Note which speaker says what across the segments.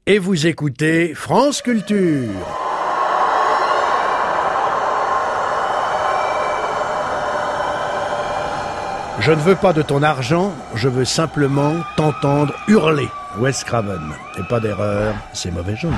Speaker 1: Et vous écoutez France Culture. Je ne veux pas de ton argent, je veux simplement t'entendre hurler. Wes Craven. Et pas d'erreur, c'est mauvais genre.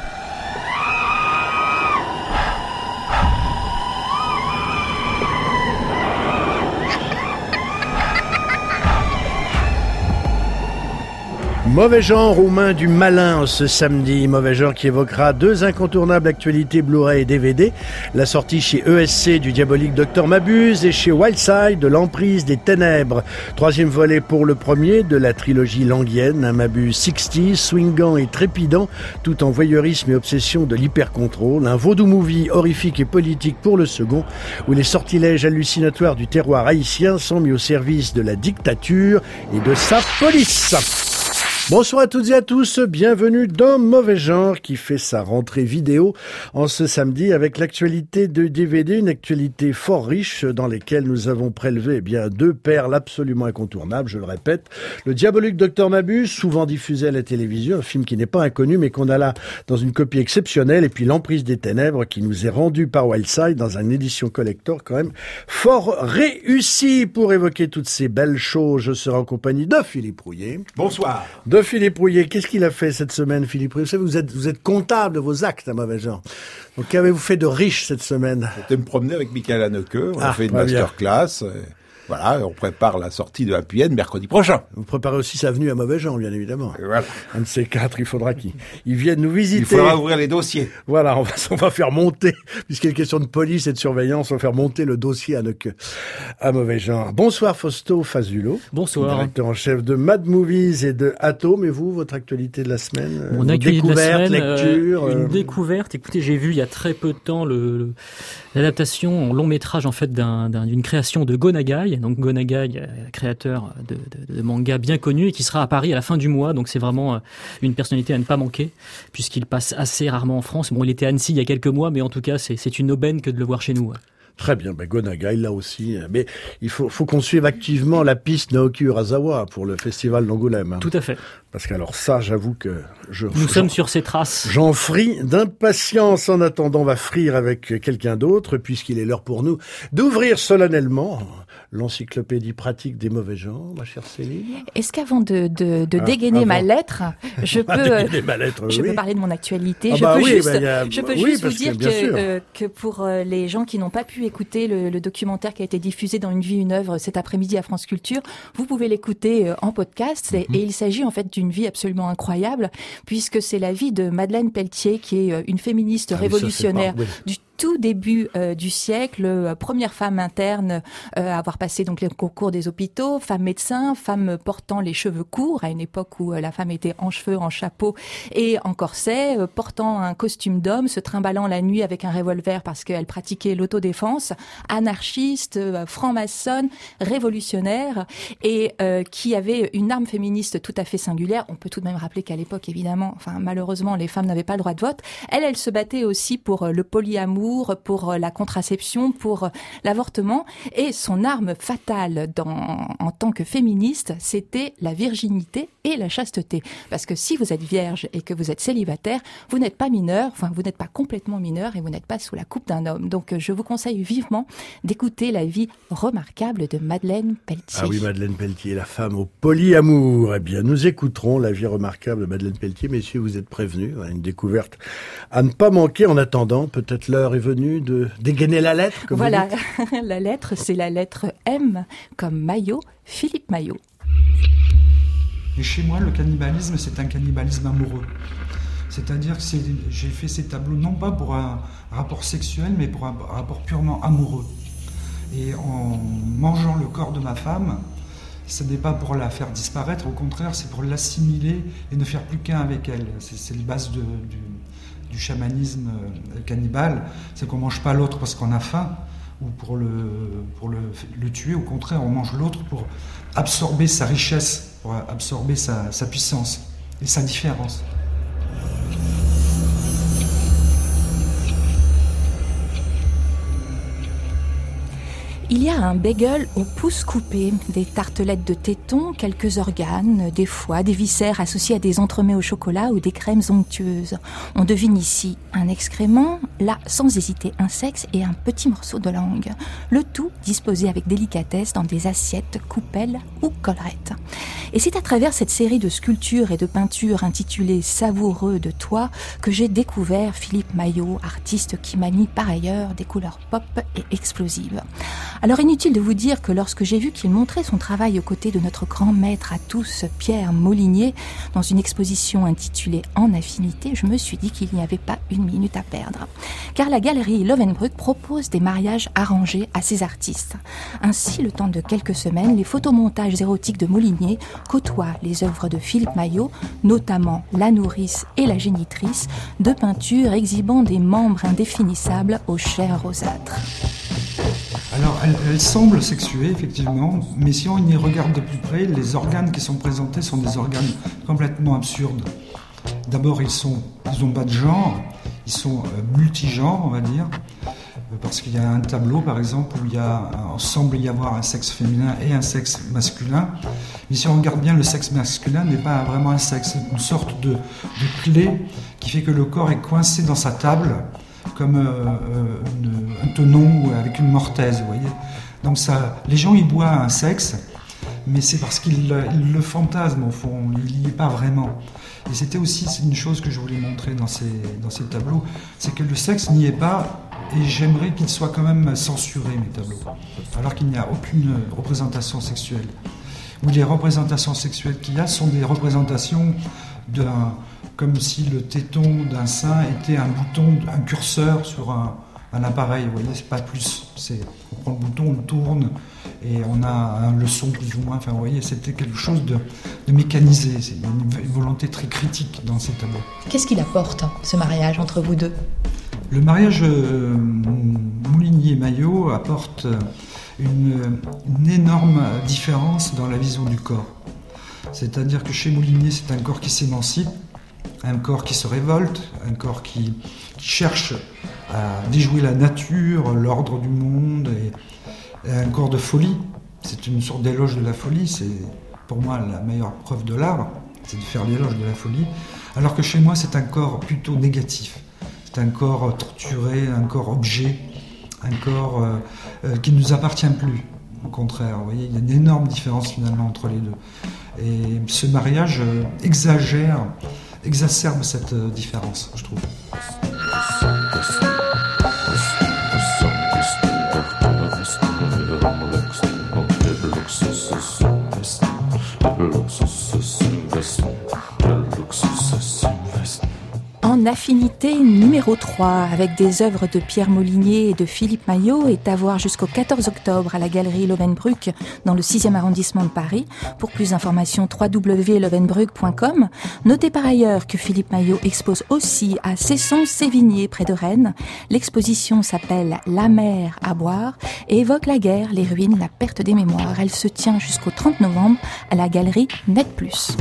Speaker 1: Mauvais genre aux mains du malin ce samedi. Mauvais genre qui évoquera deux incontournables actualités Blu-ray et DVD. La sortie chez ESC du diabolique Dr Mabuse et chez Wildside de l'emprise des ténèbres. Troisième volet pour le premier de la trilogie languienne. Un Mabuse 60, swingant et trépidant, tout en voyeurisme et obsession de l'hyper-contrôle. Un vaudou movie horrifique et politique pour le second, où les sortilèges hallucinatoires du terroir haïtien sont mis au service de la dictature et de sa police. Bonsoir à toutes et à tous, bienvenue dans Mauvais Genre qui fait sa rentrée vidéo en ce samedi avec l'actualité de DVD, une actualité fort riche dans laquelle nous avons prélevé deux perles absolument incontournables, je le répète. Le diabolique Dr Mabuse, souvent diffusé à la télévision, un film qui n'est pas inconnu mais qu'on a là dans une copie exceptionnelle, et puis l'emprise des ténèbres qui nous est rendue par Wildside dans une édition collector quand même fort réussie. Pour évoquer toutes ces belles choses, je serai en compagnie de Philippe Rouillet.
Speaker 2: Bonsoir.
Speaker 1: De Philippe Rouillet. Qu'est-ce qu'il a fait cette semaine, Philippe Rouillet? Vous savez, vous êtes comptable de vos actes à mauvais genre. Donc, qu'avez-vous fait de riche cette semaine?
Speaker 2: J'étais me promener avec Michael Haneke. On a fait une masterclass. Voilà, on prépare la sortie de Happy End mercredi prochain.
Speaker 1: Vous préparez aussi sa venue à mauvais genre, bien évidemment.
Speaker 2: Et voilà.
Speaker 1: Un de ces quatre, il faudra qu'ils viennent nous visiter.
Speaker 2: Il faudra ouvrir les dossiers.
Speaker 1: Voilà, on va faire monter, puisqu'il est question de police et de surveillance, on va faire monter le dossier à mauvais genre. Bonsoir Fausto Fazulo.
Speaker 3: Bonsoir.
Speaker 1: Directeur en chef de Mad Movies et de Atom. Et vous, votre actualité de la semaine?
Speaker 3: Mon actualité de la semaine,
Speaker 1: lecture,
Speaker 3: une découverte. Écoutez, j'ai vu il y a très peu de temps l'adaptation en long métrage en fait d'une création de Go Nagai. Donc Go Nagai, créateur de manga bien connu et qui sera à Paris à la fin du mois. Donc c'est vraiment une personnalité à ne pas manquer puisqu'il passe assez rarement en France. Bon, il était à Annecy il y a quelques mois, mais en tout cas c'est une aubaine que de le voir chez nous.
Speaker 1: Très bien, Go Nagai là aussi. Mais il faut qu'on suive activement la piste Naoki Urasawa pour le festival d'Angoulême.
Speaker 3: Tout à fait.
Speaker 1: Parce qu'alors ça, j'avoue que
Speaker 3: nous sommes sur ses traces.
Speaker 1: J'en frie d'impatience. En attendant, on va frire avec quelqu'un d'autre, puisqu'il est l'heure pour nous d'ouvrir solennellement l'encyclopédie pratique des mauvais genres, ma chère Céline.
Speaker 4: Est-ce qu'avant de dégainer ma lettre, je peux parler de mon actualité? Je peux juste vous dire que pour les gens qui n'ont pas pu écouter le documentaire qui a été diffusé dans Une vie, une œuvre cet après-midi à France Culture, vous pouvez l'écouter en podcast. Et il s'agit en fait d'une vie absolument incroyable, puisque c'est la vie de Madeleine Pelletier, qui est une féministe révolutionnaire du tout début du siècle, première femme interne à avoir passé donc les concours des hôpitaux, femme médecin, femme portant les cheveux courts à une époque où la femme était en cheveux, en chapeau et en corset, portant un costume d'homme, se trimballant la nuit avec un revolver parce qu'elle pratiquait l'autodéfense, anarchiste, franc-maçonne, révolutionnaire et qui avait une arme féministe tout à fait singulière. On peut tout de même rappeler qu'à l'époque, évidemment, malheureusement, les femmes n'avaient pas le droit de vote. Elle se battait aussi pour le polyamour, pour la contraception, pour l'avortement. Et son arme fatale en tant que féministe, c'était la virginité et la chasteté. Parce que si vous êtes vierge et que vous êtes célibataire, vous n'êtes pas mineur, vous n'êtes pas complètement mineur et vous n'êtes pas sous la coupe d'un homme. Donc je vous conseille vivement d'écouter la vie remarquable de Madeleine Pelletier.
Speaker 1: Ah oui, Madeleine Pelletier, la femme au polyamour. Eh bien, nous écouterons la vie remarquable de Madeleine Pelletier. Messieurs, vous êtes prévenus. Une découverte à ne pas manquer. En attendant, peut-être l'heure est venue de dégainer la lettre. Comme
Speaker 4: voilà, la lettre, c'est la lettre M comme Maillot, Philippe Maillot.
Speaker 5: Et chez moi, le cannibalisme, c'est un cannibalisme amoureux. C'est-à-dire que j'ai fait ces tableaux non pas pour un rapport sexuel, mais pour un rapport purement amoureux. Et en mangeant le corps de ma femme, ce n'est pas pour la faire disparaître, au contraire, c'est pour l'assimiler et ne faire plus qu'un avec elle. C'est les bases du chamanisme cannibale, c'est qu'on ne mange pas l'autre parce qu'on a faim, ou pour le tuer, au contraire, on mange l'autre pour absorber sa richesse, pour absorber sa puissance et sa différence.
Speaker 4: Il y a un bagel au pouce coupé, des tartelettes de tétons, quelques organes, des foies, des viscères associés à des entremets au chocolat ou des crèmes onctueuses. On devine ici un excrément, là, sans hésiter, un sexe et un petit morceau de langue. Le tout disposé avec délicatesse dans des assiettes, coupelles ou collerettes. Et c'est à travers cette série de sculptures et de peintures intitulée « Savoureux de toi » que j'ai découvert Philippe Maillot, artiste qui manie par ailleurs des couleurs pop et explosives. Alors inutile de vous dire que lorsque j'ai vu qu'il montrait son travail aux côtés de notre grand maître à tous, Pierre Molinier, dans une exposition intitulée « En affinité », je me suis dit qu'il n'y avait pas une minute à perdre. Car la galerie Lovenbruck propose des mariages arrangés à ses artistes. Ainsi, le temps de quelques semaines, les photomontages érotiques de Molinier côtoient les œuvres de Philippe Maillot, notamment La nourrice et La génitrice, deux peintures exhibant des membres indéfinissables aux chairs rosâtres.
Speaker 5: Alors, elle semble sexuée, effectivement, mais si on y regarde de plus près, les organes qui sont présentés sont des organes complètement absurdes. D'abord, ils n'ont pas de genre, ils sont multigenres, on va dire, parce qu'il y a un tableau, par exemple, où il semble y avoir un sexe féminin et un sexe masculin. Mais si on regarde bien, le sexe masculin n'est pas vraiment un sexe, c'est une sorte de clé qui fait que le corps est coincé dans sa table, comme un tenon avec une mortaise, vous voyez. Donc les gens y voient un sexe, mais c'est parce qu'ils le fantasment au fond, il n'y est pas vraiment. Et c'était aussi une chose que je voulais montrer dans ces tableaux, c'est que le sexe n'y est pas, et j'aimerais qu'il soit quand même censuré, mes tableaux, alors qu'il n'y a aucune représentation sexuelle. Ou les représentations sexuelles qu'il y a sont des représentations comme si le téton d'un sein était un bouton, un curseur sur un appareil, vous voyez, c'est pas plus. On prend le bouton, on le tourne, et on a le son plus ou moins, enfin vous voyez, c'était quelque chose de mécanisé, c'est une volonté très critique dans ces tableaux.
Speaker 4: Qu'est-ce qu'il apporte, ce mariage entre vous deux ?
Speaker 5: Le mariage Molinier-Maillot apporte une énorme différence dans la vision du corps. C'est-à-dire que chez Molinier, c'est un corps qui s'émancipe, un corps qui se révolte, un corps qui cherche à déjouer la nature, l'ordre du monde, et un corps de folie. C'est une sorte d'éloge de la folie, c'est pour moi la meilleure preuve de l'art, c'est de faire l'éloge de la folie, alors que chez moi c'est un corps plutôt négatif. C'est un corps torturé, un corps objet, un corps qui ne nous appartient plus. Au contraire, vous voyez, il y a une énorme différence finalement entre les deux. Et ce mariage exacerbe cette différence, je trouve.
Speaker 4: En affinité numéro 3, avec des œuvres de Pierre Molinier et de Philippe Maillot, est à voir jusqu'au 14 octobre à la galerie Lovenbruck dans le 6e arrondissement de Paris. Pour plus d'informations, www.lovenbruck.com. Notez par ailleurs que Philippe Maillot expose aussi à Cesson-Sévigné, près de Rennes. L'exposition s'appelle La mer à boire et évoque la guerre, les ruines, la perte des mémoires. Elle se tient jusqu'au 30 novembre à la galerie Net Plus.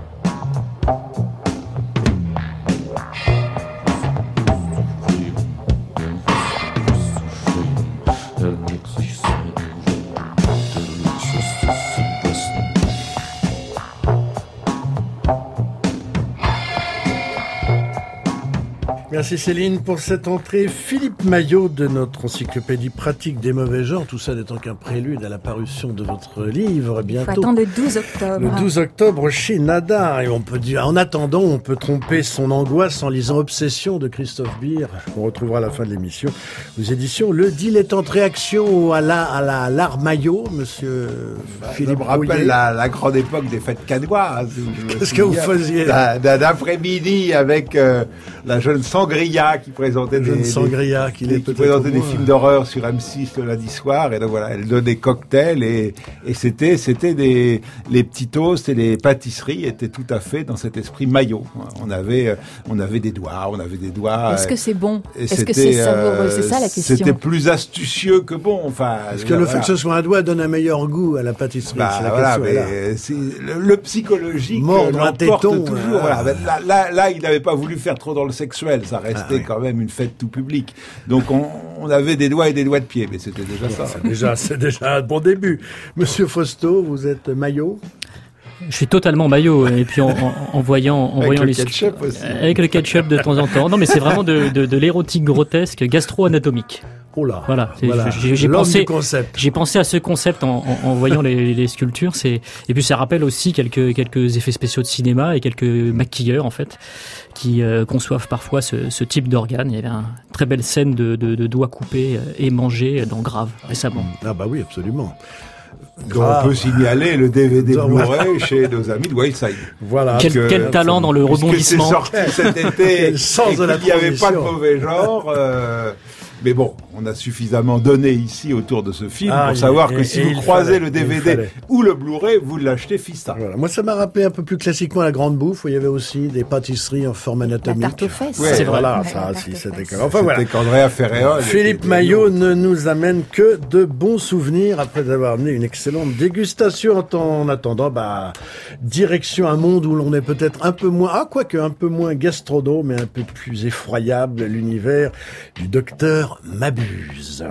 Speaker 1: Merci Céline pour cette entrée. Philippe Maillot de notre encyclopédie pratique des mauvais genres. Tout ça n'étant qu'un prélude à la parution de votre livre bientôt.
Speaker 4: Il faut attendre le 12 octobre.
Speaker 1: Le 12 octobre chez Nadar. Et on peut dire, en attendant, on peut tromper son angoisse en lisant Obsession de Christophe Beer, qu'on retrouvera à la fin de l'émission, aux éditions Le Dilettante. Réaction à l'art Maillot, monsieur Philippe
Speaker 2: Rouillet. Je me rappelle la grande époque des fêtes canoises.
Speaker 1: Qu'est-ce que vous faisiez
Speaker 2: d'un après-midi avec la jeune Sangria qui présentait des films d'horreur sur M6 le lundi soir, et donc voilà, elle donnait des cocktails et c'était les petits toasts et les pâtisseries étaient tout à fait dans cet esprit Maillot. On avait des doigts.
Speaker 4: Est-ce que c'est bon? Est-ce que c'est savoureux? C'est ça la question.
Speaker 2: C'était plus astucieux que bon. Enfin,
Speaker 1: est-ce que le fait que ce soit un doigt donne un meilleur goût à la pâtisserie?
Speaker 2: Le psychologique
Speaker 1: l'emporte
Speaker 2: toujours. Voilà. Là, il n'avait pas voulu faire trop dans le sexuel. ça restait quand même une fête tout public. Donc on avait des doigts et des doigts de pied, mais c'était déjà ça.
Speaker 1: C'est déjà un bon début. Monsieur Fausto, vous êtes maillot?
Speaker 3: Je suis totalement maillot, et puis en voyant
Speaker 2: les ketchup aussi.
Speaker 3: Avec le ketchup de temps en temps. Non, mais c'est vraiment de l'érotique grotesque, gastro-anatomique.
Speaker 1: Oh là.
Speaker 3: Voilà. J'ai pensé à ce concept en voyant les sculptures. Et puis ça rappelle aussi quelques effets spéciaux de cinéma et quelques maquilleurs en fait qui conçoivent parfois ce type d'organe. Il y avait une très belle scène de doigts coupés et mangés dans Grave récemment.
Speaker 1: Ah bah oui, absolument.
Speaker 2: Donc on peut signaler le DVD Blu-ray chez nos amis de Wildside.
Speaker 3: Voilà. Quel talent dans le rebondissement.
Speaker 2: C'est sorti cet été. Il n'y avait pas de mauvais genre. Mais bon, on a suffisamment donné ici autour de ce film pour savoir que si vous croisez le DVD ou le Blu-ray, vous l'achetez Fista.
Speaker 1: Voilà. Moi, ça m'a rappelé un peu plus classiquement la Grande Bouffe, où il y avait aussi des pâtisseries en forme anatomique.
Speaker 4: La tarte aux fesses.
Speaker 1: Ouais, c'est voilà, ça, si, c'était comme... Enfin, voilà.
Speaker 2: C'était qu'Andrea Ferreira.
Speaker 1: Philippe Maillot ne nous amène que de bons souvenirs après avoir amené une excellente dégustation. En attendant, direction un monde où l'on est peut-être un peu moins, un peu moins gastrono, mais un peu plus effroyable, l'univers du docteur Mabuse.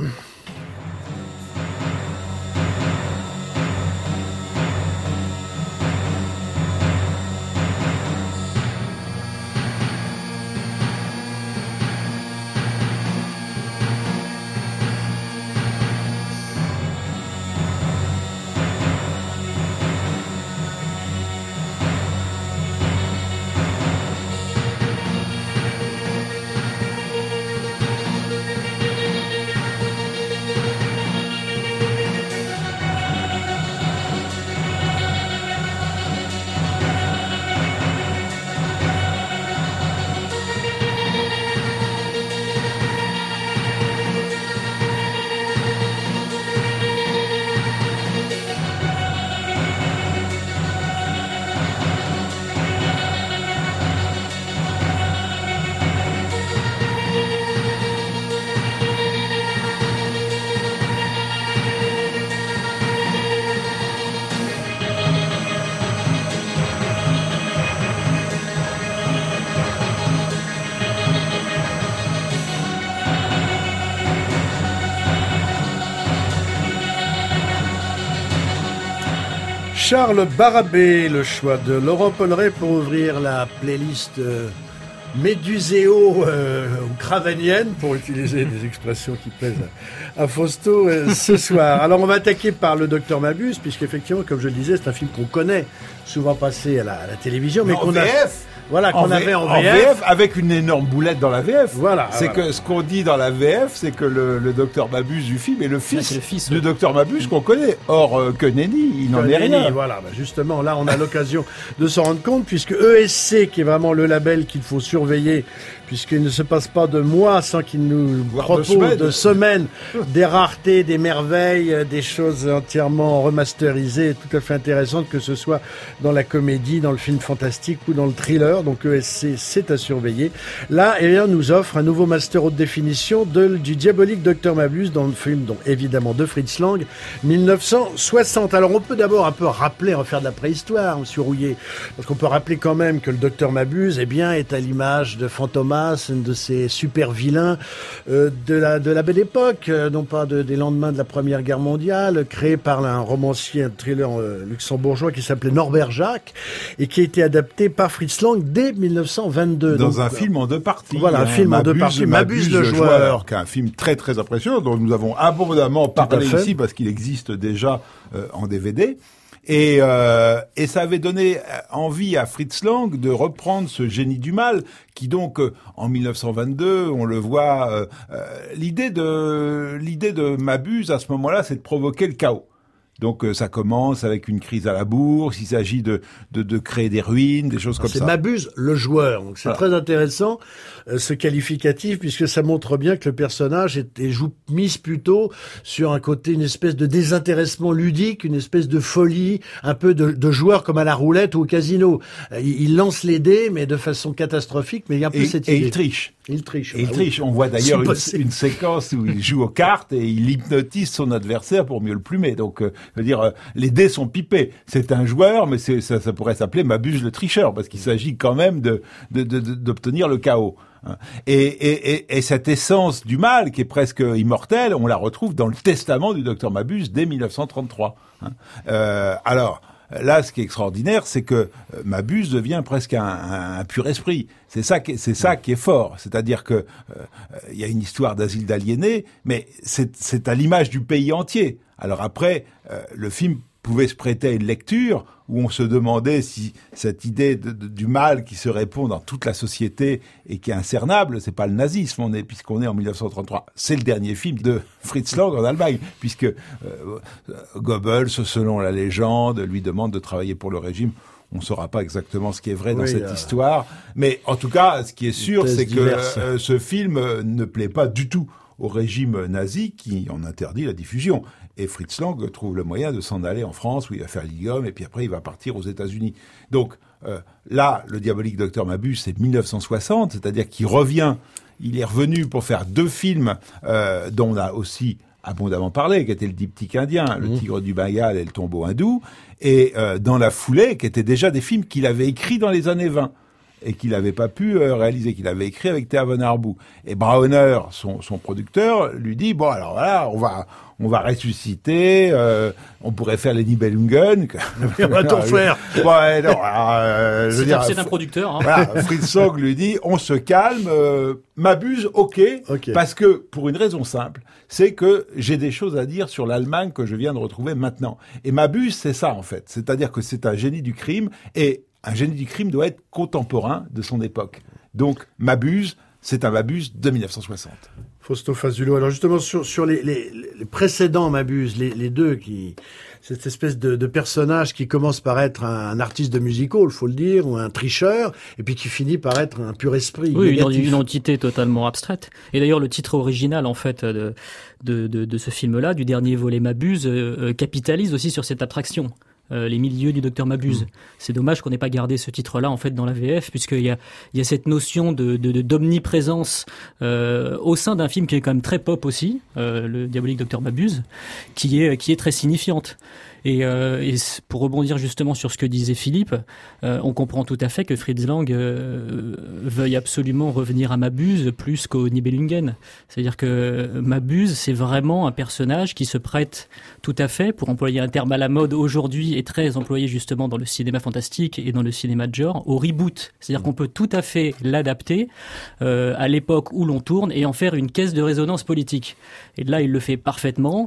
Speaker 1: Charles Barabé, le choix de Laurent Polleret pour ouvrir la playlist méduséo ou cravanienne, pour utiliser des expressions qui plaisent à Fausto ce soir. Alors on va attaquer par le docteur Mabuse, puisqu'effectivement, comme je le disais, c'est un film qu'on connaît, souvent passé à la télévision, mais qu'on a... Voilà, qu'on avait en VF.
Speaker 2: Avec une énorme boulette dans la VF.
Speaker 1: Voilà.
Speaker 2: Que ce qu'on dit dans la VF, c'est que le docteur Mabuse du film est le fils du docteur Mabuse qu'on connaît. Or, que nenni, il n'en est rien.
Speaker 1: Voilà, justement, là, on a l'occasion de s'en rendre compte, puisque ESC, qui est vraiment le label qu'il faut surveiller, puisqu'il ne se passe pas de mois sans qu'il nous propose de semaines des raretés, des merveilles, des choses entièrement remasterisées, tout à fait intéressantes, que ce soit dans la comédie, dans le film fantastique ou dans le thriller. Donc ESC, c'est à surveiller. Là, nous offre un nouveau master haute définition du diabolique Dr Mabuse dans le film, donc évidemment de Fritz Lang, 1960. Alors on peut d'abord un peu rappeler, on va faire de la préhistoire, monsieur Rouillet, parce qu'on peut rappeler quand même que le Dr Mabuse, est à l'image de Fantomas, un de ces super vilains de la belle époque, non pas des lendemains de la Première Guerre mondiale, créé par un romancier, un thriller luxembourgeois qui s'appelait Norbert Jacques et qui a été adapté par Fritz Lang dès 1922.
Speaker 2: Dans un film en deux parties.
Speaker 1: Voilà, un film en deux parties. Mabuse le joueur.
Speaker 2: Qui est un film très très impressionnant dont nous avons abondamment parlé ici parce qu'il existe déjà en DVD. Et ça avait donné envie à Fritz Lang de reprendre ce génie du mal qui donc en 1922, on le voit, l'idée de Mabuse à ce moment-là, c'est de provoquer le chaos. Donc ça commence avec une crise à la bourse, il s'agit de créer des ruines, des choses comme ça.
Speaker 1: C'est Mabuse le joueur, donc c'est très intéressant ce qualificatif, puisque ça montre bien que le personnage mise plutôt sur un côté, une espèce de désintéressement ludique, une espèce de folie, un peu de joueur comme à la roulette ou au casino. Il lance les dés, mais de façon catastrophique, mais il y a un peu cette idée.
Speaker 2: Et il triche.
Speaker 1: Il triche.
Speaker 2: Il triche. On voit d'ailleurs une séquence où il joue aux cartes et il hypnotise son adversaire pour mieux le plumer. Donc, je veux dire, les dés sont pipés. C'est un joueur, mais ça pourrait s'appeler Mabuse le tricheur, parce qu'il s'agit quand même d'obtenir le chaos. Et cette essence du mal, qui est presque immortelle, on la retrouve dans le testament du docteur Mabuse dès 1933. Alors, là, ce qui est extraordinaire, c'est que Mabuse devient presque un pur esprit. C'est ça qui est fort. C'est-à-dire que il y a une histoire d'asile d'aliénés, mais c'est à l'image du pays entier. Alors après, le film pouvait se prêter à une lecture où on se demandait si cette idée du mal qui se répand dans toute la société et qui est incernable, c'est pas le nazisme, puisqu'on est en 1933. C'est le dernier film de Fritz Lang en Allemagne, puisque Goebbels, selon la légende, lui demande de travailler pour le régime. On ne saura pas exactement ce qui est vrai dans cette histoire, mais en tout cas, ce qui est sûr, c'est que ce film ne plaît pas du tout au régime nazi qui en interdit la diffusion. Et Fritz Lang trouve le moyen de s'en aller en France, où il va faire l'IGOM, et puis après il va partir aux États-Unis. Donc là, le diabolique docteur Mabuse, c'est 1960, c'est-à-dire qu'il revient, il est revenu pour faire 2 films dont on a aussi abondamment parlé, qui était le diptyque indien, le Tigre du Bengale et le Tombeau hindou, et dans la foulée, qui étaient déjà des films qu'il avait écrits dans les années 20. Et qu'il n'avait pas pu réaliser, qu'il avait écrit avec Thea von Harbou. Et Brauner, son producteur, lui dit, bon, alors voilà, on va ressusciter, on pourrait faire les Nibelungen.
Speaker 1: On va tout faire.
Speaker 2: Ouais, non,
Speaker 3: c'est un producteur. Hein.
Speaker 2: Voilà, Fritz Lang lui dit, on se calme, Mabuse, ok, parce que, pour une raison simple, c'est que j'ai des choses à dire sur l'Allemagne que je viens de retrouver maintenant. Et Mabuse, c'est ça, en fait. C'est-à-dire que c'est un génie du crime, et un génie du crime doit être contemporain de son époque. Donc, Mabuse, c'est un Mabuse de 1960.
Speaker 1: Fausto Fazulo. Alors justement, sur les précédents Mabuse, les deux cette espèce de personnage qui commence par être un artiste de musical, faut le dire, ou un tricheur, et puis qui finit par être un pur esprit.
Speaker 3: Oui, une entité totalement abstraite. Et d'ailleurs, le titre original, en fait, de ce film-là, du dernier volet Mabuse, capitalise aussi sur cette abstraction. Les milieux du docteur Mabuse. C'est dommage qu'on n'ait pas gardé ce titre-là en fait dans la VF, puisqu'il y a cette notion d'omniprésence au sein d'un film qui est quand même très pop aussi, le diabolique docteur Mabuse, qui est très signifiante. Et pour rebondir justement sur ce que disait Philippe, on comprend tout à fait que Fritz Lang veuille absolument revenir à Mabuse plus qu'au Nibelungen. C'est-à-dire que Mabuse, c'est vraiment un personnage qui se prête tout à fait, pour employer un terme à la mode aujourd'hui et très employé justement dans le cinéma fantastique et dans le cinéma de genre, au reboot. C'est-à-dire qu'on peut tout à fait l'adapter à l'époque où l'on tourne et en faire une caisse de résonance politique. Et là, il le fait parfaitement,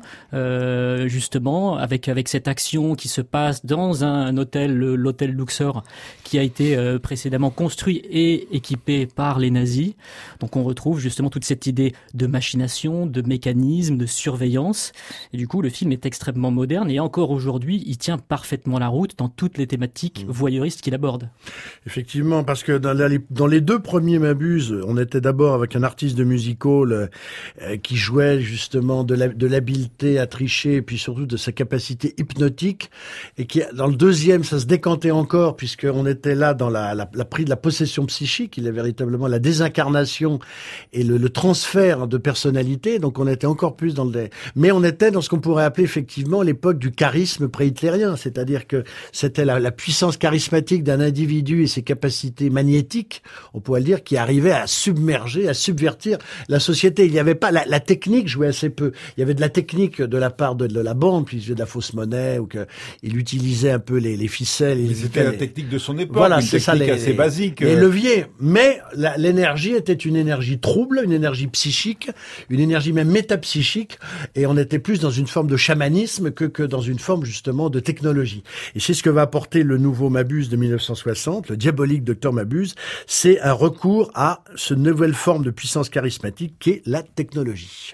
Speaker 3: justement, avec cette action qui se passe dans un hôtel, l'hôtel Luxor, qui a été précédemment construit et équipé par les nazis. Donc on retrouve justement toute cette idée de machination, de mécanisme, de surveillance. Et du coup, le film est extrêmement moderne et encore aujourd'hui, il tient parfaitement la route dans toutes les thématiques voyeuristes qu'il aborde.
Speaker 1: Effectivement, parce que dans les 2 premiers Mabuse, on était d'abord avec un artiste de musical qui jouait justement de l'habileté à tricher, et puis surtout de sa capacité hypnotique, et qui, dans le deuxième, ça se décantait encore, puisqu'on était là dans la prise de la possession psychique. Il est véritablement la désincarnation et le transfert de personnalité, donc on était encore plus mais on était dans ce qu'on pourrait appeler effectivement l'époque du charisme pré-hitlérien, c'est-à-dire que c'était la puissance charismatique d'un individu et ses capacités magnétiques, on pourrait le dire, qui arrivait à submerger, à subvertir la société. Il n'y avait pas la technique jouait assez peu. Il y avait de la technique de la part de la bande, puis il faisait de la fausse monnaie, ou qu'il utilisait un peu les ficelles.
Speaker 2: C'était la technique de son époque, voilà, une technique assez basique.
Speaker 1: Les leviers. Mais l'énergie était une énergie trouble, une énergie psychique, une énergie même métapsychique, et on était plus dans une forme de chamanisme que dans une forme justement de technologie. Et c'est ce que va apporter le nouveau Mabuse de 1960, le diabolique docteur Mabuse, c'est un recours à cette nouvelle forme de puissance charismatique qu'est la technologie.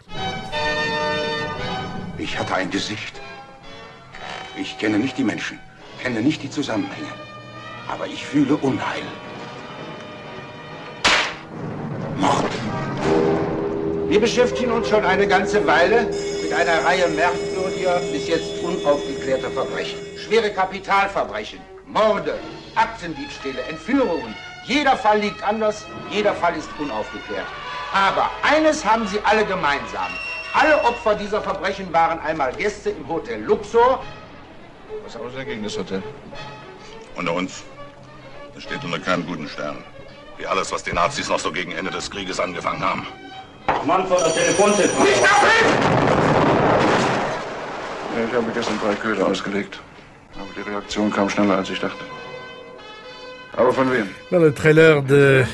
Speaker 6: Ich hatte ein Gesicht. Ich kenne nicht die Menschen, kenne nicht die Zusammenhänge. Aber ich fühle Unheil. Mord. Wir beschäftigen uns schon eine ganze Weile mit einer Reihe merkwürdiger, bis jetzt unaufgeklärter Verbrechen. Schwere Kapitalverbrechen, Morde, Aktendiebstähle, Entführungen. Jeder Fall liegt anders, jeder Fall ist unaufgeklärt. Aber eines haben sie alle gemeinsam. Alle Opfer dieser Verbrechen waren einmal Gäste im Hotel Luxor.
Speaker 7: Was haben Sie dagegen, das Hotel? Unter uns. Es steht unter keinem guten Stern. Wie alles, was die Nazis noch so gegen Ende des Krieges angefangen haben.
Speaker 6: Mann von der Telefonzentrale.
Speaker 7: Nicht ja, ich habe gestern 3 Köder ausgelegt. Aber die Reaktion kam schneller, als ich dachte. Aber von wem?
Speaker 1: Dans le trailer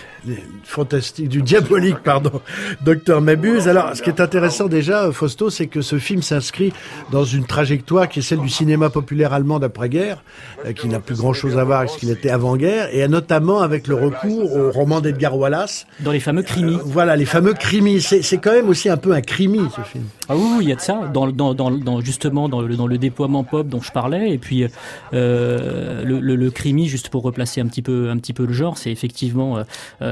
Speaker 1: du diabolique, Dr Mabuse. Alors, ce qui est intéressant déjà, Fausto, c'est que ce film s'inscrit dans une trajectoire qui est celle du cinéma populaire allemand d'après-guerre, qui n'a plus grand-chose à voir avec ce qu'il était avant-guerre, et notamment avec le recours au roman d'Edgar Wallace.
Speaker 3: Dans les fameux crimis.
Speaker 1: Voilà, les fameux crimis. C'est quand même aussi un peu un crimi, ce film.
Speaker 3: Ah oui, il y a de ça, justement dans le déploiement pop dont je parlais, et puis le crimi, juste pour replacer un petit peu le genre, c'est effectivement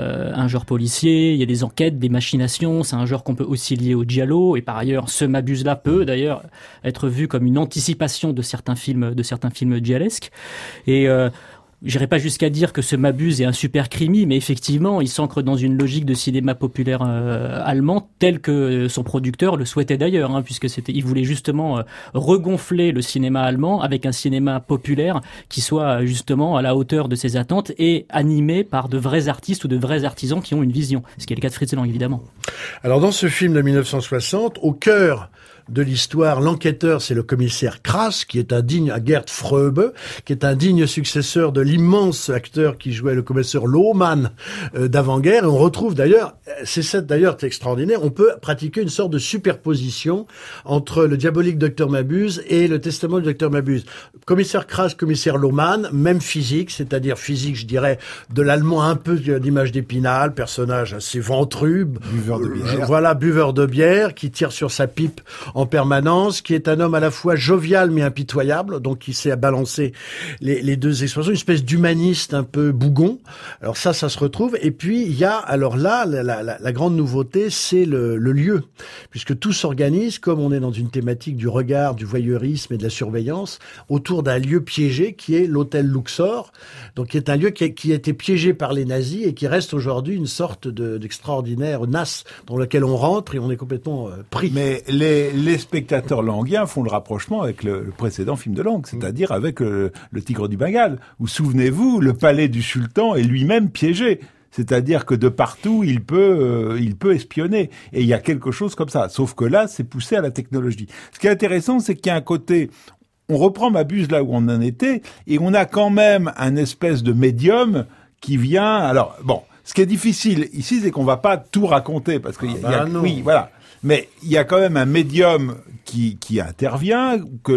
Speaker 3: un genre policier, il y a des enquêtes, des machinations, c'est un genre qu'on peut aussi lier au giallo, et par ailleurs, ce Mabuse-là peut d'ailleurs être vu comme une anticipation de certains films giallesques. Et j'irai pas jusqu'à dire que ce Mabuse est un super crimi, mais effectivement, il s'ancre dans une logique de cinéma populaire allemand, tel que son producteur le souhaitait d'ailleurs, puisque il voulait justement regonfler le cinéma allemand avec un cinéma populaire qui soit justement à la hauteur de ses attentes et animé par de vrais artistes ou de vrais artisans qui ont une vision. Ce qui est le cas de Fritz Lang, évidemment.
Speaker 1: Alors, dans ce film de 1960, au cœur de l'histoire, l'enquêteur, c'est le commissaire Krass, qui est Gerd Fröbe, qui est un digne successeur de l'immense acteur qui jouait le commissaire Lohmann d'avant-guerre. Et on retrouve d'ailleurs, c'est extraordinaire, on peut pratiquer une sorte de superposition entre le diabolique Dr Mabuse et le testament du Dr Mabuse. Commissaire Krass, commissaire Lohmann, même physique, c'est-à-dire physique, je dirais, de l'allemand un peu d'image d'Épinal, personnage assez ventru,
Speaker 2: buveur de bière.
Speaker 1: Voilà, buveur de bière, qui tire sur sa pipe en permanence, qui est un homme à la fois jovial mais impitoyable, donc qui sait balancer les deux expressions, une espèce d'humaniste un peu bougon. Alors ça se retrouve. Et puis il y a, alors là, la grande nouveauté, c'est le lieu, puisque tout s'organise, comme on est dans une thématique du regard, du voyeurisme et de la surveillance, autour d'un lieu piégé qui est l'hôtel Luxor, donc qui est un lieu qui a été piégé par les nazis et qui reste aujourd'hui une sorte d'extraordinaire nasse dans laquelle on rentre et on est complètement pris.
Speaker 2: Mais les spectateurs languiens font le rapprochement avec le précédent film de Lang, c'est-à-dire avec le Tigre du Bengale, où, souvenez-vous, le palais du sultan est lui-même piégé. C'est-à-dire que de partout, il peut espionner. Et il y a quelque chose comme ça. Sauf que là, c'est poussé à la technologie. Ce qui est intéressant, c'est qu'il y a un côté... On reprend Mabuse là où on en était, et on a quand même un espèce de médium qui vient... Alors, bon, ce qui est difficile ici, c'est qu'on va pas tout raconter, parce qu'il y a... Oui, voilà. Mais il y a quand même un médium qui intervient, que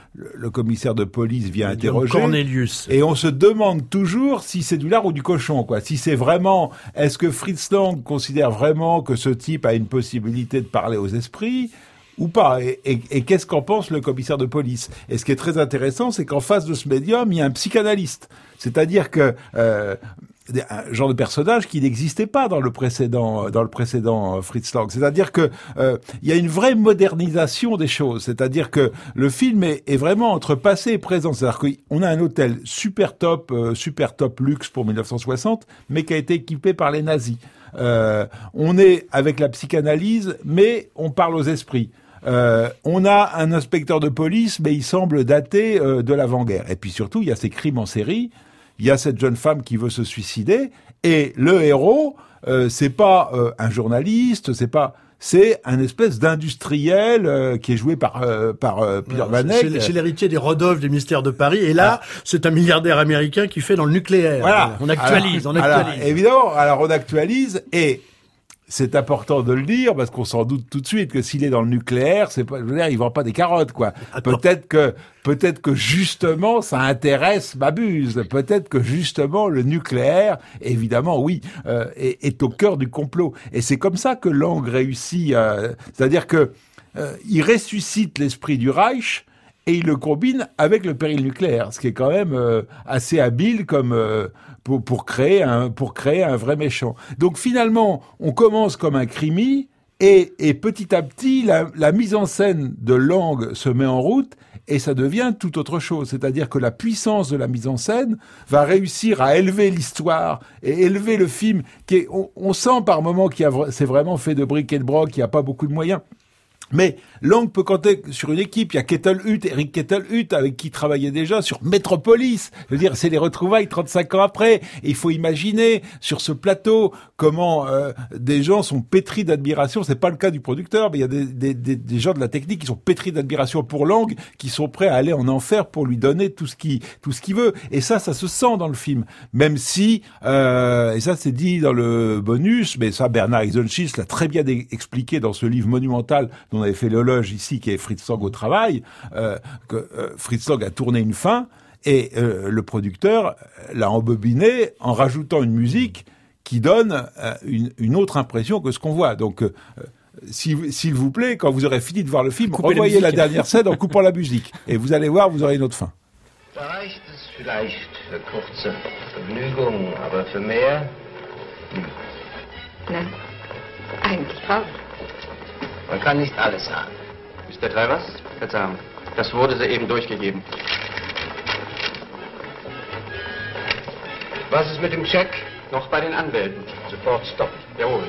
Speaker 2: le commissaire de police vient interroger.
Speaker 1: Cornelius.
Speaker 2: Et on se demande toujours si c'est du lard ou du cochon, quoi. Si c'est vraiment, est-ce que Fritz Lang considère vraiment que ce type a une possibilité de parler aux esprits ou pas? Et qu'est-ce qu'en pense le commissaire de police? Et ce qui est très intéressant, c'est qu'en face de ce médium, il y a un psychanalyste. C'est-à-dire que, un genre de personnage qui n'existait pas dans le précédent Fritz Lang. C'est-à-dire que il y a une vraie modernisation des choses. C'est-à-dire que le film est vraiment entre passé et présent. C'est-à-dire qu'on a un hôtel super top luxe pour 1960, mais qui a été équipé par les nazis. On est avec la psychanalyse, mais on parle aux esprits. On a un inspecteur de police, mais il semble dater de l'avant-guerre. Et puis surtout, il y a ces crimes en série. Il y a cette jeune femme qui veut se suicider, et le héros, c'est pas un journaliste, c'est un espèce d'industriel qui est joué par Peter Van Eyck.
Speaker 1: C'est l'héritier des Rodolphe des mystères de Paris, et là, c'est un milliardaire américain qui fait dans le nucléaire.
Speaker 2: Voilà.
Speaker 1: On actualise.
Speaker 2: Alors, évidemment, on actualise, et c'est important de le dire, parce qu'on s'en doute tout de suite que s'il est dans le nucléaire, c'est pas, je veux dire, il vend pas des carottes, quoi. Peut-être que justement, ça intéresse Mabuse. Peut-être que justement, le nucléaire, évidemment, oui, est au cœur du complot. Et c'est comme ça que Lang réussit, c'est-à-dire que, il ressuscite l'esprit du Reich, et il le combine avec le péril nucléaire, ce qui est quand même assez habile comme pour créer un vrai méchant. Donc finalement, on commence comme un crimi, et petit à petit, la mise en scène de Lang se met en route, et ça devient tout autre chose. C'est-à-dire que la puissance de la mise en scène va réussir à élever l'histoire et élever le film. On sent par moments c'est vraiment fait de bric et de broc, il n'y a pas beaucoup de moyens. Mais Lang peut compter sur une équipe. Il y a Eric Kettelhut, avec qui il travaillait déjà sur Metropolis. Je veux dire, c'est les retrouvailles 35 ans après. Et il faut imaginer sur ce plateau comment des gens sont pétris d'admiration. C'est pas le cas du producteur, mais il y a des gens de la technique qui sont pétris d'admiration pour Lang, qui sont prêts à aller en enfer pour lui donner tout ce qu'il veut. Et ça se sent dans le film. Même si, et ça c'est dit dans le bonus, mais ça Bernard Eisenschitz l'a très bien expliqué dans ce livre monumental dont on avait fait l'éloge ici, qui est Fritz Lang au travail, que Fritz Lang a tourné une fin et le producteur l'a embobiné en rajoutant une musique qui donne une autre impression que ce qu'on voit. Donc, s'il vous plaît, quand vous aurez fini de voir le film, revoyez la dernière scène en coupant la musique. Et vous allez voir, vous aurez une autre fin.
Speaker 6: Da reicht es vielleicht für kurze Vergnügung, aber für mehr?
Speaker 8: Nein, eigentlich faul.
Speaker 6: Man kann nicht alles haben.
Speaker 9: Mr. Travers? Verzeihung, das wurde soeben durchgegeben.
Speaker 6: Was ist mit dem Scheck?
Speaker 9: Noch bei den Anwälten.
Speaker 6: Sofort stoppen.
Speaker 9: Jawohl.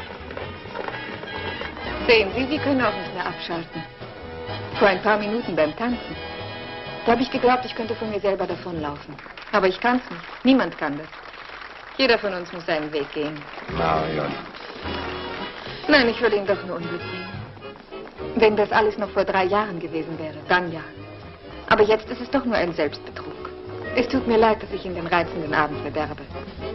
Speaker 8: Sehen Sie, Sie können auch nicht mehr abschalten. Vor ein paar Minuten beim Tanzen. Da habe ich geglaubt, ich könnte von mir selber davonlaufen. Aber ich kann's nicht. Niemand kann das. Jeder von uns muss seinen Weg gehen.
Speaker 6: Marion.
Speaker 8: Nein, ich würde ihn doch nur Unglück bringen. Wenn das alles noch vor 3 Jahren gewesen wäre, dann ja. Aber jetzt ist es doch nur ein Selbstbetrug. Es tut mir leid, dass ich Ihnen den reizenden Abend verderbe.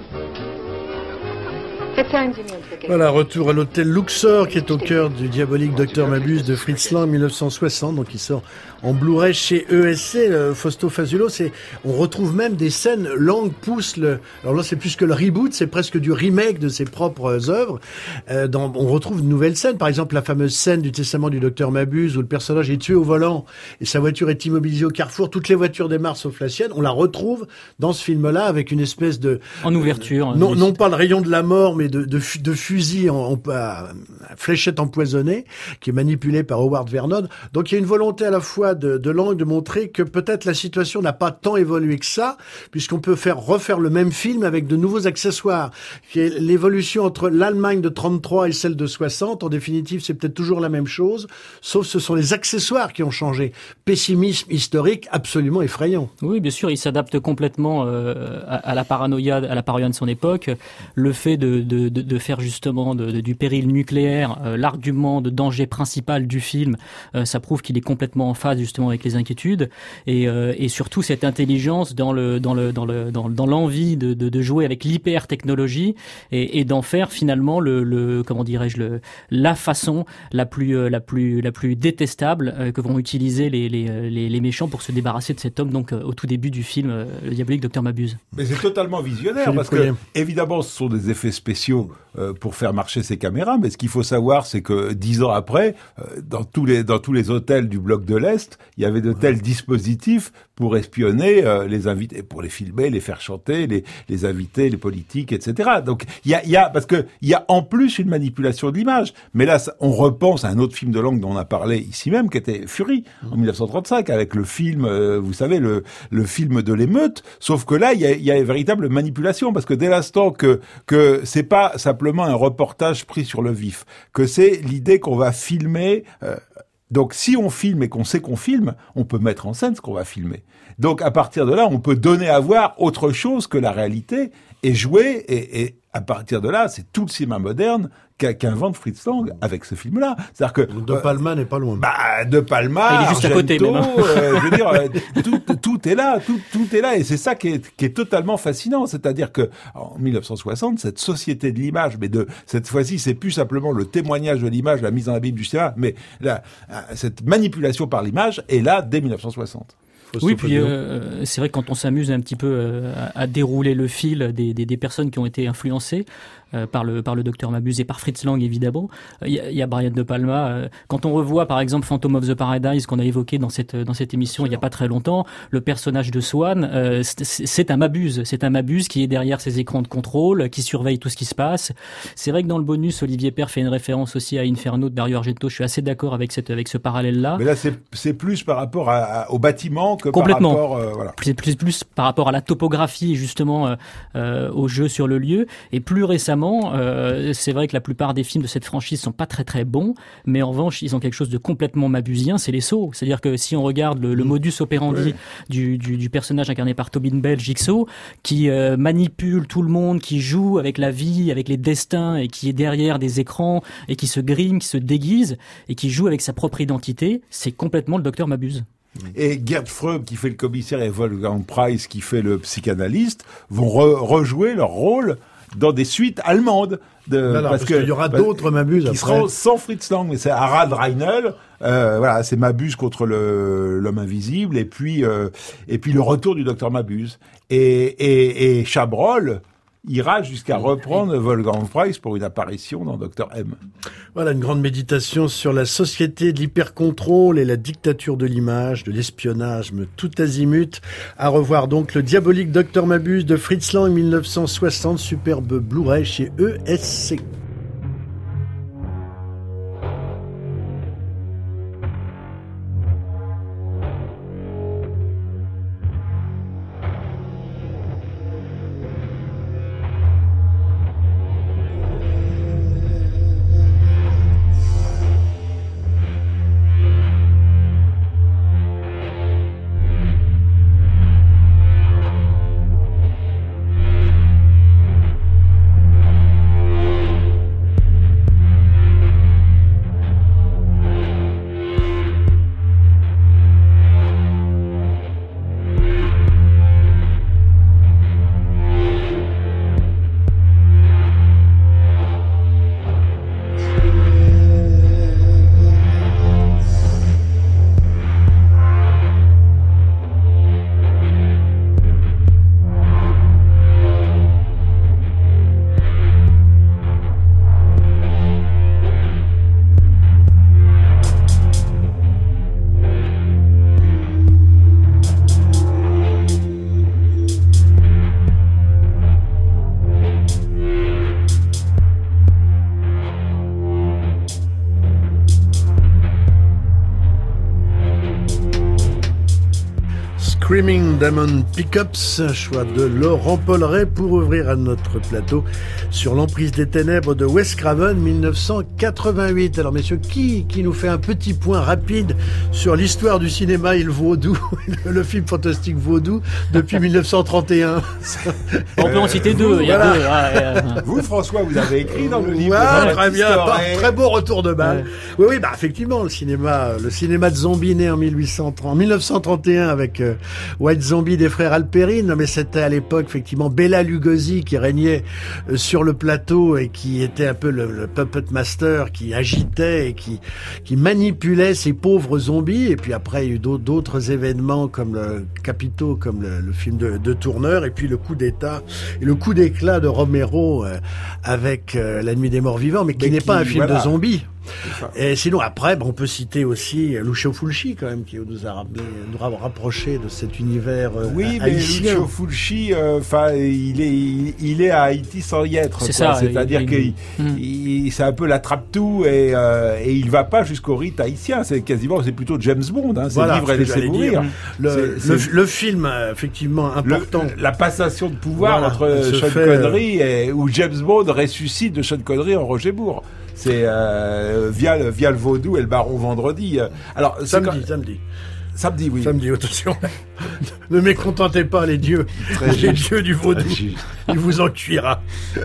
Speaker 1: Voilà, retour à l'hôtel Luxor, qui est au cœur du diabolique Dr Mabuse de Fritz Lang, 1960, donc il sort en Blu-ray chez ESC, Fausto Fazulo. On retrouve même des scènes, Lang pousse alors là c'est plus que le reboot, c'est presque du remake de ses propres œuvres. On retrouve de nouvelles scènes, par exemple la fameuse scène du testament du Dr Mabuse où le personnage est tué au volant et sa voiture est immobilisée au carrefour, toutes les voitures démarrent sauf la sienne. On la retrouve dans ce film-là avec une espèce de...
Speaker 3: En ouverture.
Speaker 1: Non pas le rayon de la mort, mais de fusil à fléchette empoisonnée qui est manipulé par Howard Vernon. Donc il y a une volonté à la fois de Lang de montrer que peut-être la situation n'a pas tant évolué que ça, puisqu'on peut refaire le même film avec de nouveaux accessoires. L'évolution entre l'Allemagne de 33 et celle de 60, en définitive, c'est peut-être toujours la même chose, sauf ce sont les accessoires qui ont changé. Pessimisme historique absolument effrayant.
Speaker 3: Oui, bien sûr, il s'adapte complètement à la paranoïa de son époque. Le fait de faire justement du péril nucléaire l'argument de danger principal du film, ça prouve qu'il est complètement en phase justement avec les inquiétudes et surtout cette intelligence dans l'envie de jouer avec l'hyper technologie et d'en faire finalement la façon la plus détestable que vont utiliser les méchants pour se débarrasser de cet homme, donc au tout début du film le diabolique Dr Mabuse.
Speaker 2: Mais c'est totalement visionnaire parce que évidemment ce sont des effets spéciaux pour faire marcher ces caméras, mais ce qu'il faut savoir, c'est que 10 ans après, dans tous les hôtels du bloc de l'Est, il y avait de tels dispositifs pour espionner les invités, pour les filmer, les faire chanter, les invités, les politiques, etc. Donc parce que il y a en plus une manipulation de l'image. Mais là, on repense à un autre film de Lang dont on a parlé ici même, qui était Fury en 1935, avec le film, vous savez, le film de l'émeute. Sauf que là, il y a une véritable manipulation, parce que dès l'instant que c'est pas simplement un reportage pris sur le vif, que c'est l'idée qu'on va filmer. Donc, si on filme et qu'on sait qu'on filme, on peut mettre en scène ce qu'on va filmer. Donc, à partir de là, on peut donner à voir autre chose que la réalité et jouer. Et à partir de là, c'est tout le cinéma moderne qu'invente Fritz Lang avec ce film-là. C'est-à-dire que
Speaker 1: De Palma n'est pas loin.
Speaker 2: De Palma,
Speaker 3: il est juste
Speaker 2: Argento,
Speaker 3: à côté, même.
Speaker 2: Je veux dire, tout est là, tout est là, et c'est ça qui est totalement fascinant. C'est-à-dire que en 1960, cette société de l'image, mais cette fois-ci, c'est plus simplement le témoignage de l'image, la mise en abîme du cinéma, mais cette manipulation par l'image est là dès 1960.
Speaker 3: Oui, puis c'est vrai que quand on s'amuse un petit peu à dérouler le fil des personnes qui ont été influencées par le Dr Mabuse et par Fritz Lang évidemment, il y a Brian De Palma. Quand on revoit par exemple Phantom of the Paradise qu'on a évoqué dans cette émission il y a pas très longtemps, le personnage de Swan, c'est un Mabuse qui est derrière ses écrans de contrôle, qui surveille tout ce qui se passe. C'est vrai que dans le bonus, Olivier Père fait une référence aussi à Inferno de Dario Argento. Je suis assez d'accord avec ce parallèle-là.
Speaker 2: Mais là, c'est plus par rapport au bâtiment que
Speaker 3: complètement.
Speaker 2: Par rapport, voilà.
Speaker 3: C'est plus par rapport à la topographie justement au jeu sur le lieu, et plus récemment notamment, c'est vrai que la plupart des films de cette franchise sont pas très très bons, mais en revanche, ils ont quelque chose de complètement mabusien, c'est les sauts. C'est-à-dire que si on regarde le modus operandi du personnage incarné par Tobin Bell, Jigsaw, qui manipule tout le monde, qui joue avec la vie, avec les destins, et qui est derrière des écrans, et qui se grime, qui se déguise, et qui joue avec sa propre identité, c'est complètement le docteur Mabuse.
Speaker 2: Et Gerd Freub, qui fait le commissaire, et Wolfgang Preiss, qui fait le psychanalyste, vont rejouer leur rôle dans des suites allemandes.
Speaker 1: Parce qu'il y aura d'autres Mabuse
Speaker 2: qui seront sans Fritz Lang, mais c'est Harald Reinl. Voilà, c'est Mabuse contre l'homme invisible, et puis le retour du docteur Mabuse. Et Chabrol ira jusqu'à reprendre Wolfgang Preiss pour une apparition dans Dr M.
Speaker 1: Voilà, une grande méditation sur la société de l'hypercontrôle et la dictature de l'image, de l'espionnage, tout azimut. À revoir donc le diabolique Dr Mabuse de Fritz Lang 1960, superbe Blu-ray chez ESC. Screaming Demon Pickups, choix de Laurent Polleret pour ouvrir à notre plateau sur l'emprise des ténèbres de Wes Craven 1988. Alors messieurs, qui nous fait un petit point rapide sur l'histoire du cinéma et le vaudou, le film fantastique vaudou depuis 1931.
Speaker 3: On peut en citer deux. Il y a deux.
Speaker 2: Vous, François, vous avez écrit dans le livre.
Speaker 1: Très bien, très beau retour de balle. Ouais. Oui, effectivement, le cinéma de zombie né en 1931 avec White Zombie des frères Alperin. Non, mais c'était à l'époque effectivement Bela Lugosi qui régnait sur le plateau et qui était un peu le puppet master, qui agitait et qui manipulait ces pauvres zombies. Et puis après, il y a eu d'autres événements comme le Capito, comme le film de Tourneur, et puis le coup d'état et le coup d'éclat de Romero avec La Nuit des Morts Vivants, mais qui n'est pas un film de zombies. Et sinon après, on peut citer aussi Lucio Fulci quand même, qui nous a rapproché de cet univers
Speaker 2: oui,
Speaker 1: haïtien.
Speaker 2: Mais Lucio Fulci, il est à Haïti sans y être.
Speaker 3: C'est ça.
Speaker 2: C'est-à-dire que c'est un peu l'attrape-tout et il va pas jusqu'au rite haïtien. C'est plutôt James Bond. Hein, c'est vivre et laisser mourir.
Speaker 1: Le film effectivement important.
Speaker 2: La passation de pouvoir entre Sean Connery ou James Bond ressuscite de Sean Connery en Roger Moore. C'est via le vaudou et le baron vendredi. Alors samedi, oui.
Speaker 1: Samedi, attention. Ne mécontentez pas les dieux du vaudou. Il vous en cuira.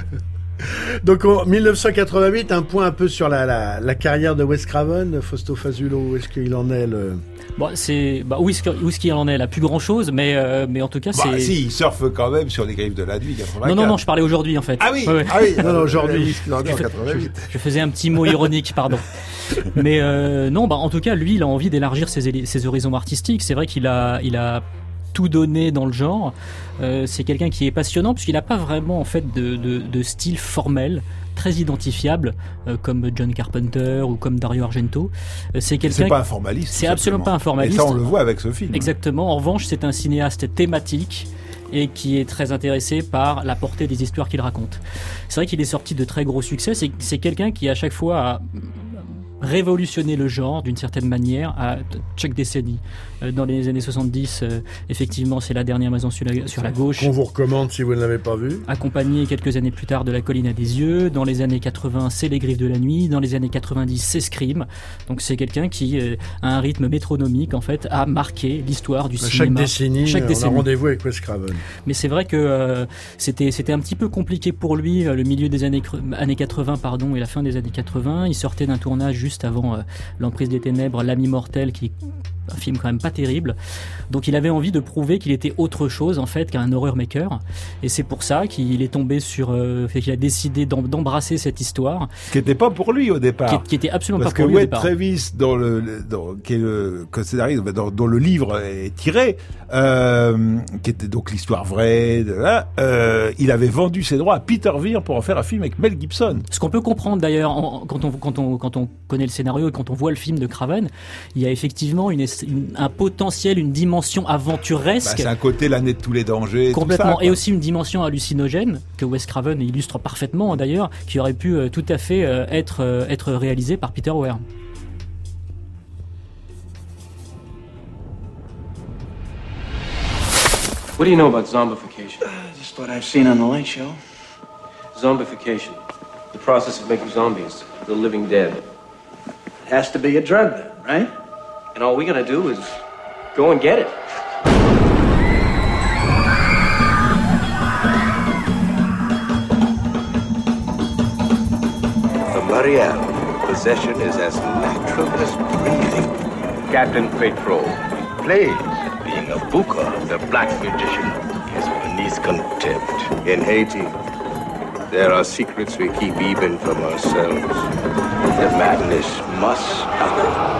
Speaker 1: Donc en 1988, un point un peu sur la carrière de Wes Craven. Fausto Fazulo, où est-ce qu'il en est
Speaker 3: Bon, où est-ce qu'il en est là? Plus grand chose, mais en tout cas, c'est.
Speaker 2: Si, il surfe quand même sur les griffes de la nuit. 84.
Speaker 3: Non, je parlais aujourd'hui en fait.
Speaker 2: Ah oui.
Speaker 1: Non, aujourd'hui.
Speaker 3: Je faisais un petit mot ironique, pardon. Mais non, en tout cas, lui, il a envie d'élargir ses horizons artistiques. C'est vrai qu'il a tout donné dans le genre. C'est quelqu'un qui est passionnant puisqu'il n'a pas vraiment en fait de style formel très identifiable comme John Carpenter ou comme Dario Argento. C'est
Speaker 2: pas un formaliste.
Speaker 3: C'est absolument pas un formaliste.
Speaker 2: Et ça on le voit avec ce film.
Speaker 3: Exactement. En revanche, c'est un cinéaste thématique et qui est très intéressé par la portée des histoires qu'il raconte. C'est vrai qu'il est sorti de très gros succès. C'est quelqu'un qui à chaque fois révolutionné le genre d'une certaine manière à chaque décennie. Dans les années 70, effectivement, c'est La dernière maison sur la gauche.
Speaker 1: Qu'on vous recommande si vous ne l'avez pas vu.
Speaker 3: Accompagné quelques années plus tard de La colline à des yeux. Dans les années 80, c'est Les griffes de la nuit. Dans les années 90, c'est Scream. Donc c'est quelqu'un qui, à un rythme métronomique, en fait, a marqué l'histoire du cinéma.
Speaker 1: Chaque décennie, on a rendez-vous avec Wes Craven.
Speaker 3: Mais c'est vrai que c'était un petit peu compliqué pour lui, le milieu des années 80 et la fin des années 80. Il sortait d'un tournage juste avant L'emprise des ténèbres, L'ami mortel, qui est un film quand même pas terrible. Donc il avait envie de prouver qu'il était autre chose en fait qu'un horror maker, et c'est pour ça qu'il est tombé qu'il a décidé d'embrasser cette histoire
Speaker 2: qui n'était pas pour lui au départ,
Speaker 3: qui était absolument pas pour lui au départ.
Speaker 2: Parce que Wade Travis, qui est le scénariste dont le livre est tiré, qui était donc l'histoire vraie, il avait vendu ses droits à Peter Weir pour en faire un film avec Mel Gibson.
Speaker 3: Ce qu'on peut comprendre d'ailleurs quand on connaît le scénario et quand on voit le film de Craven, il y a effectivement un potentiel, une dimension aventuresque.
Speaker 2: C'est un côté l'année de tous les dangers.
Speaker 3: Complètement.
Speaker 2: Tout ça,
Speaker 3: et aussi une dimension hallucinogène que Wes Craven illustre parfaitement d'ailleurs, qui aurait pu tout à fait être réalisé par Peter Weir.
Speaker 9: What do you know about zombification?
Speaker 10: Just what I've seen on the Late Show.
Speaker 9: Zombification, the process of making zombies, the living dead.
Speaker 10: It has to be a drug then, right?
Speaker 9: And all we gotta do is go and get it.
Speaker 11: For Marielle, possession is as natural as breathing.
Speaker 6: Captain Faithful, please.
Speaker 11: Being a Buka, the black magician, is beneath contempt. In Haiti, there are secrets we keep even from ourselves. The madness must stop.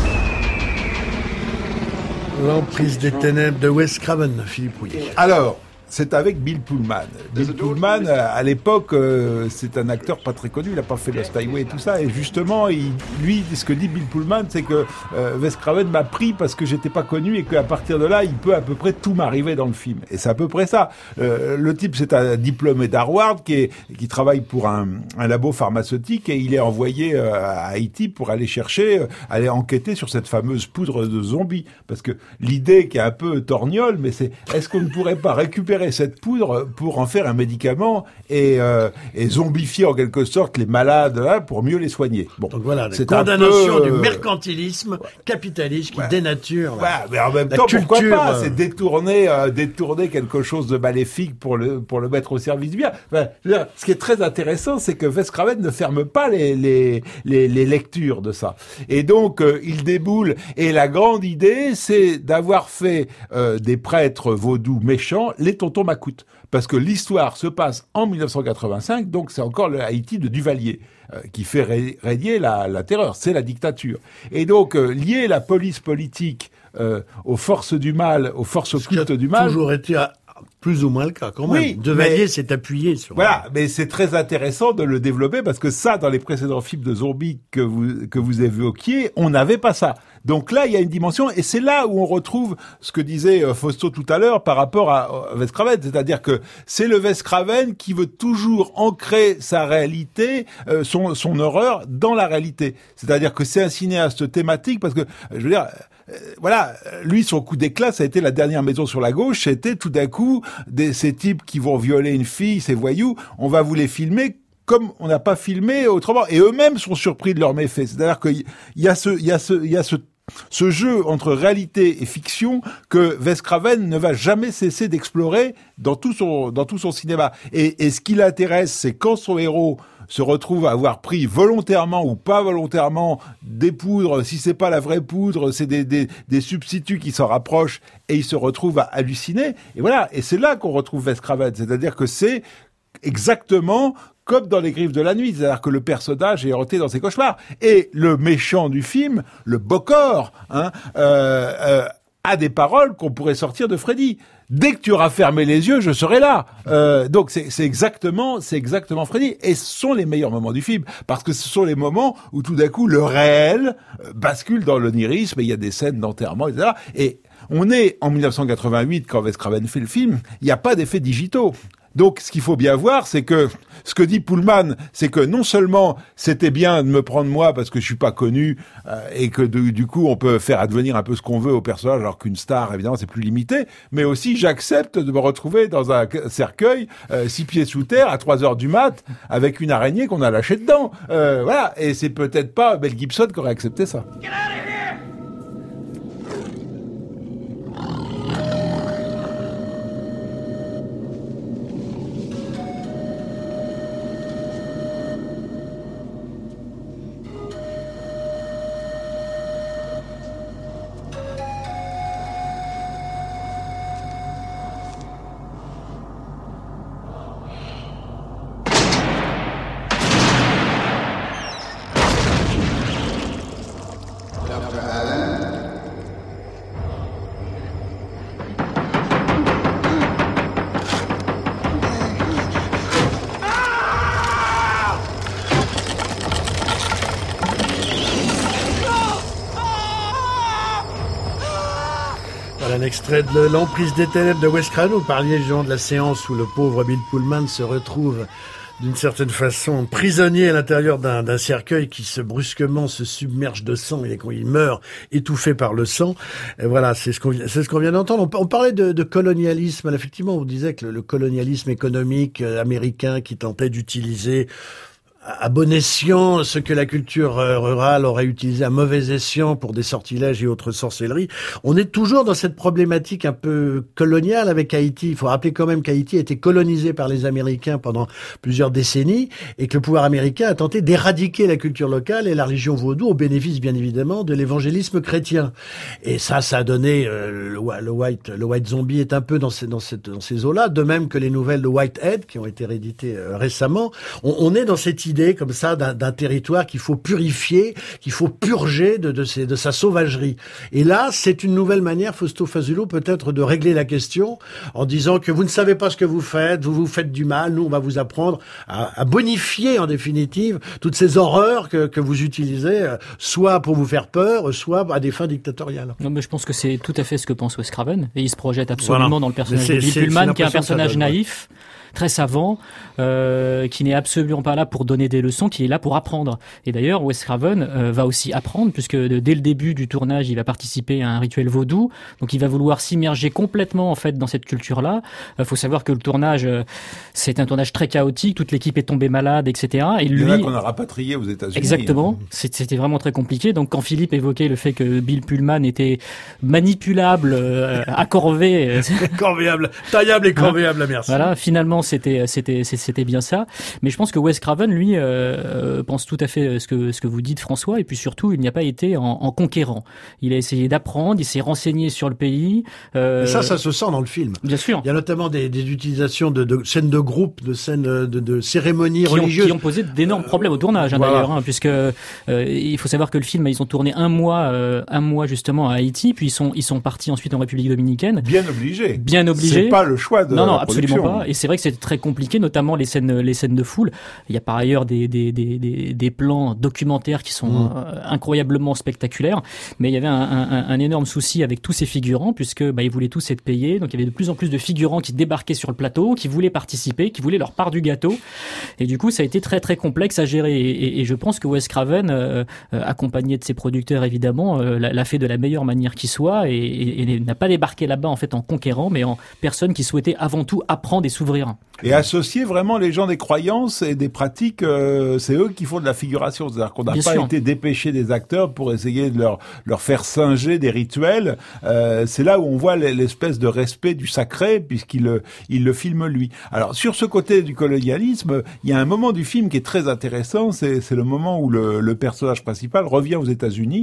Speaker 1: L'emprise des ténèbres de Wes Craven, Philippe Rouillet.
Speaker 2: Alors, c'est avec Bill Pullman. Bill Pullman, à l'époque, c'est un acteur pas très connu, il n'a pas fait Lost Highway et tout ça, et justement, ce que dit Bill Pullman, c'est que Wes Craven m'a pris parce que j'étais pas connu et qu'à partir de là, il peut à peu près tout m'arriver dans le film. Et c'est à peu près ça. Le type, c'est un diplômé d'Harvard qui travaille pour un labo pharmaceutique, et il est envoyé à Haïti pour aller aller enquêter sur cette fameuse poudre de zombies. Parce que l'idée qui est un peu torgnole, mais c'est, est-ce qu'on ne pourrait pas récupérer cette poudre pour en faire un médicament et zombifier en quelque sorte les malades là, pour mieux les soigner.
Speaker 1: Bon, donc voilà, c'est condamnation du mercantilisme capitaliste qui dénature
Speaker 2: mais en même temps, pourquoi pas, c'est détourner quelque chose de maléfique pour le mettre au service du bien. Ce qui est très intéressant, c'est que Wes Craven ne ferme pas les lectures de ça. Et donc il déboule, et la grande idée, c'est d'avoir fait des prêtres vaudous méchants les tontons Macoute, parce que l'histoire se passe en 1985, donc c'est encore le Haïti de Duvalier qui fait régner la terreur, c'est la dictature. Et donc lier la police politique aux forces du mal, aux forces occultes du mal,
Speaker 1: toujours été plus ou moins le cas, quand même.
Speaker 2: Oui,
Speaker 1: Duvalier s'est appuyé sur...
Speaker 2: Voilà, mais c'est très intéressant de le développer, parce que ça, dans les précédents films de zombies que vous évoquiez, on n'avait pas ça. Donc là, il y a une dimension, et c'est là où on retrouve ce que disait Fausto tout à l'heure par rapport à Wes Craven, c'est-à-dire que c'est le Wes Craven qui veut toujours ancrer sa réalité, son horreur dans la réalité. C'est-à-dire que c'est un cinéaste thématique, parce que, je veux dire... Voilà, lui, son coup d'éclat, ça a été La dernière maison sur la gauche. C'était tout d'un coup ces types qui vont violer une fille, ces voyous, on va vous les filmer comme on n'a pas filmé autrement. Et eux-mêmes sont surpris de leurs méfaits. C'est-à-dire qu'il y a ce jeu entre réalité et fiction que Wes Craven ne va jamais cesser d'explorer dans tout son cinéma. Et ce qui l'intéresse, c'est quand son héros se retrouve à avoir pris volontairement ou pas volontairement des poudres, si c'est pas la vraie poudre, c'est des substituts qui s'en rapprochent, et il se retrouve à halluciner. Et voilà. Et c'est là qu'on retrouve Wes Craven. C'est-à-dire que c'est exactement comme dans Les griffes de la nuit. C'est-à-dire que le personnage est hanté dans ses cauchemars. Et le méchant du film, le Bokor, a des paroles qu'on pourrait sortir de Freddy. Dès que tu auras fermé les yeux, je serai là. Donc c'est exactement Freddy. Et ce sont les meilleurs moments du film, parce que ce sont les moments où tout d'un coup le réel bascule dans l'onirisme, et il y a des scènes d'enterrement, etc. Et on est en 1988 quand Wes Craven fait le film. Il n'y a pas d'effets digitaux. Donc, ce qu'il faut bien voir, c'est que ce que dit Pullman, c'est que non seulement c'était bien de me prendre moi parce que je suis pas connu et que du coup on peut faire advenir un peu ce qu'on veut au personnage, alors qu'une star évidemment c'est plus limité, mais aussi j'accepte de me retrouver dans un cercueil 6 pieds sous terre à 3h du mat avec une araignée qu'on a lâchée dedans. Voilà, et c'est peut-être pas Mel Gibson qui aurait accepté ça.
Speaker 1: Un extrait de L'Emprise des ténèbres de Wes Craven. Vous parliez, Jean, de la séance où le pauvre Bill Pullman se retrouve d'une certaine façon prisonnier à l'intérieur d'un cercueil qui brusquement se submerge de sang et il meurt étouffé par le sang. Et voilà, c'est ce qu'on vient d'entendre. On parlait de colonialisme. Alors, effectivement, on disait que le colonialisme économique américain qui tentait d'utiliser à bon escient ce que la culture rurale aurait utilisé à mauvais escient pour des sortilèges et autres sorcelleries. On est toujours dans cette problématique un peu coloniale avec Haïti. Il faut rappeler quand même qu'Haïti a été colonisé par les Américains pendant plusieurs décennies et que le pouvoir américain a tenté d'éradiquer la culture locale et la religion vaudou au bénéfice, bien évidemment, de l'évangélisme chrétien. Et ça a donné le White Zombie est un peu dans ces eaux-là, de même que les nouvelles de Whitehead qui ont été rééditées récemment. On est dans cette idée comme ça d'un territoire qu'il faut purifier, qu'il faut purger de sa sauvagerie. Et là, c'est une nouvelle manière, Fausto Fazulo, peut-être de régler la question en disant que vous ne savez pas ce que vous faites du mal, nous on va vous apprendre à bonifier en définitive toutes ces horreurs que vous utilisez, soit pour vous faire peur, soit à des fins dictatoriales.
Speaker 3: Non, mais je pense que c'est tout à fait ce que pense Wes Craven, et il se projette absolument dans le personnage de Bill Pullman, qui est un personnage naïf, très savant, qui n'est absolument pas là pour donner des leçons, qui est là pour apprendre. Et d'ailleurs, Wes Craven va aussi apprendre, puisque dès le début du tournage, il va participer à un rituel vaudou, donc il va vouloir s'immerger complètement en fait dans cette culture-là. Faut savoir que le tournage, c'est un tournage très chaotique, toute l'équipe est tombée malade, etc. Et lui,
Speaker 2: il y en a qu'on a rapatrié aux États-Unis.
Speaker 3: Exactement, c'était vraiment très compliqué. Donc quand Philippe évoquait le fait que Bill Pullman était manipulable, accorvé,
Speaker 1: corvéable, taillable et corvéable, merci.
Speaker 3: Voilà, finalement c'était bien ça. Mais je pense que Wes Craven, lui, pense tout à fait ce que vous dites, François, et puis surtout, il n'y a pas été en conquérant. Il a essayé d'apprendre, il s'est renseigné sur le pays.
Speaker 1: Et ça se sent dans le film.
Speaker 3: Bien sûr.
Speaker 1: Il y a notamment des utilisations de scènes de groupe, de scènes de cérémonies religieuses.
Speaker 3: Qui ont posé d'énormes problèmes au tournage, voilà. D'ailleurs, puisque il faut savoir que le film, ils ont tourné un mois justement à Haïti, puis ils sont partis ensuite en République dominicaine.
Speaker 2: Bien obligés.
Speaker 3: Bien obligés.
Speaker 2: C'est pas le choix de
Speaker 3: non,
Speaker 2: la production.
Speaker 3: Absolument pas. Et c'est vrai que c'est très compliqué, notamment les scènes de foule. Il y a par ailleurs des plans documentaires qui sont incroyablement spectaculaires, mais il y avait un énorme souci avec tous ces figurants, puisque ils voulaient tous être payés. Donc il y avait de plus en plus de figurants qui débarquaient sur le plateau, qui voulaient participer, qui voulaient leur part du gâteau. Et du coup, ça a été très très complexe à gérer. Et je pense que Wes Craven, accompagné de ses producteurs évidemment, l'a fait de la meilleure manière qui soit, et n'a pas débarqué là-bas en fait en conquérant, mais en personne qui souhaitait avant tout apprendre et s'ouvrir.
Speaker 2: Et associer vraiment les gens des croyances et des pratiques, c'est eux qui font de la figuration. C'est-à-dire qu'on n'a pas été dépêché des acteurs pour essayer de leur faire singer des rituels. C'est là où on voit l'espèce de respect du sacré, puisqu'il le filme lui. Alors, sur ce côté du colonialisme, il y a un moment du film qui est très intéressant, c'est le moment où le personnage principal revient aux États-Unis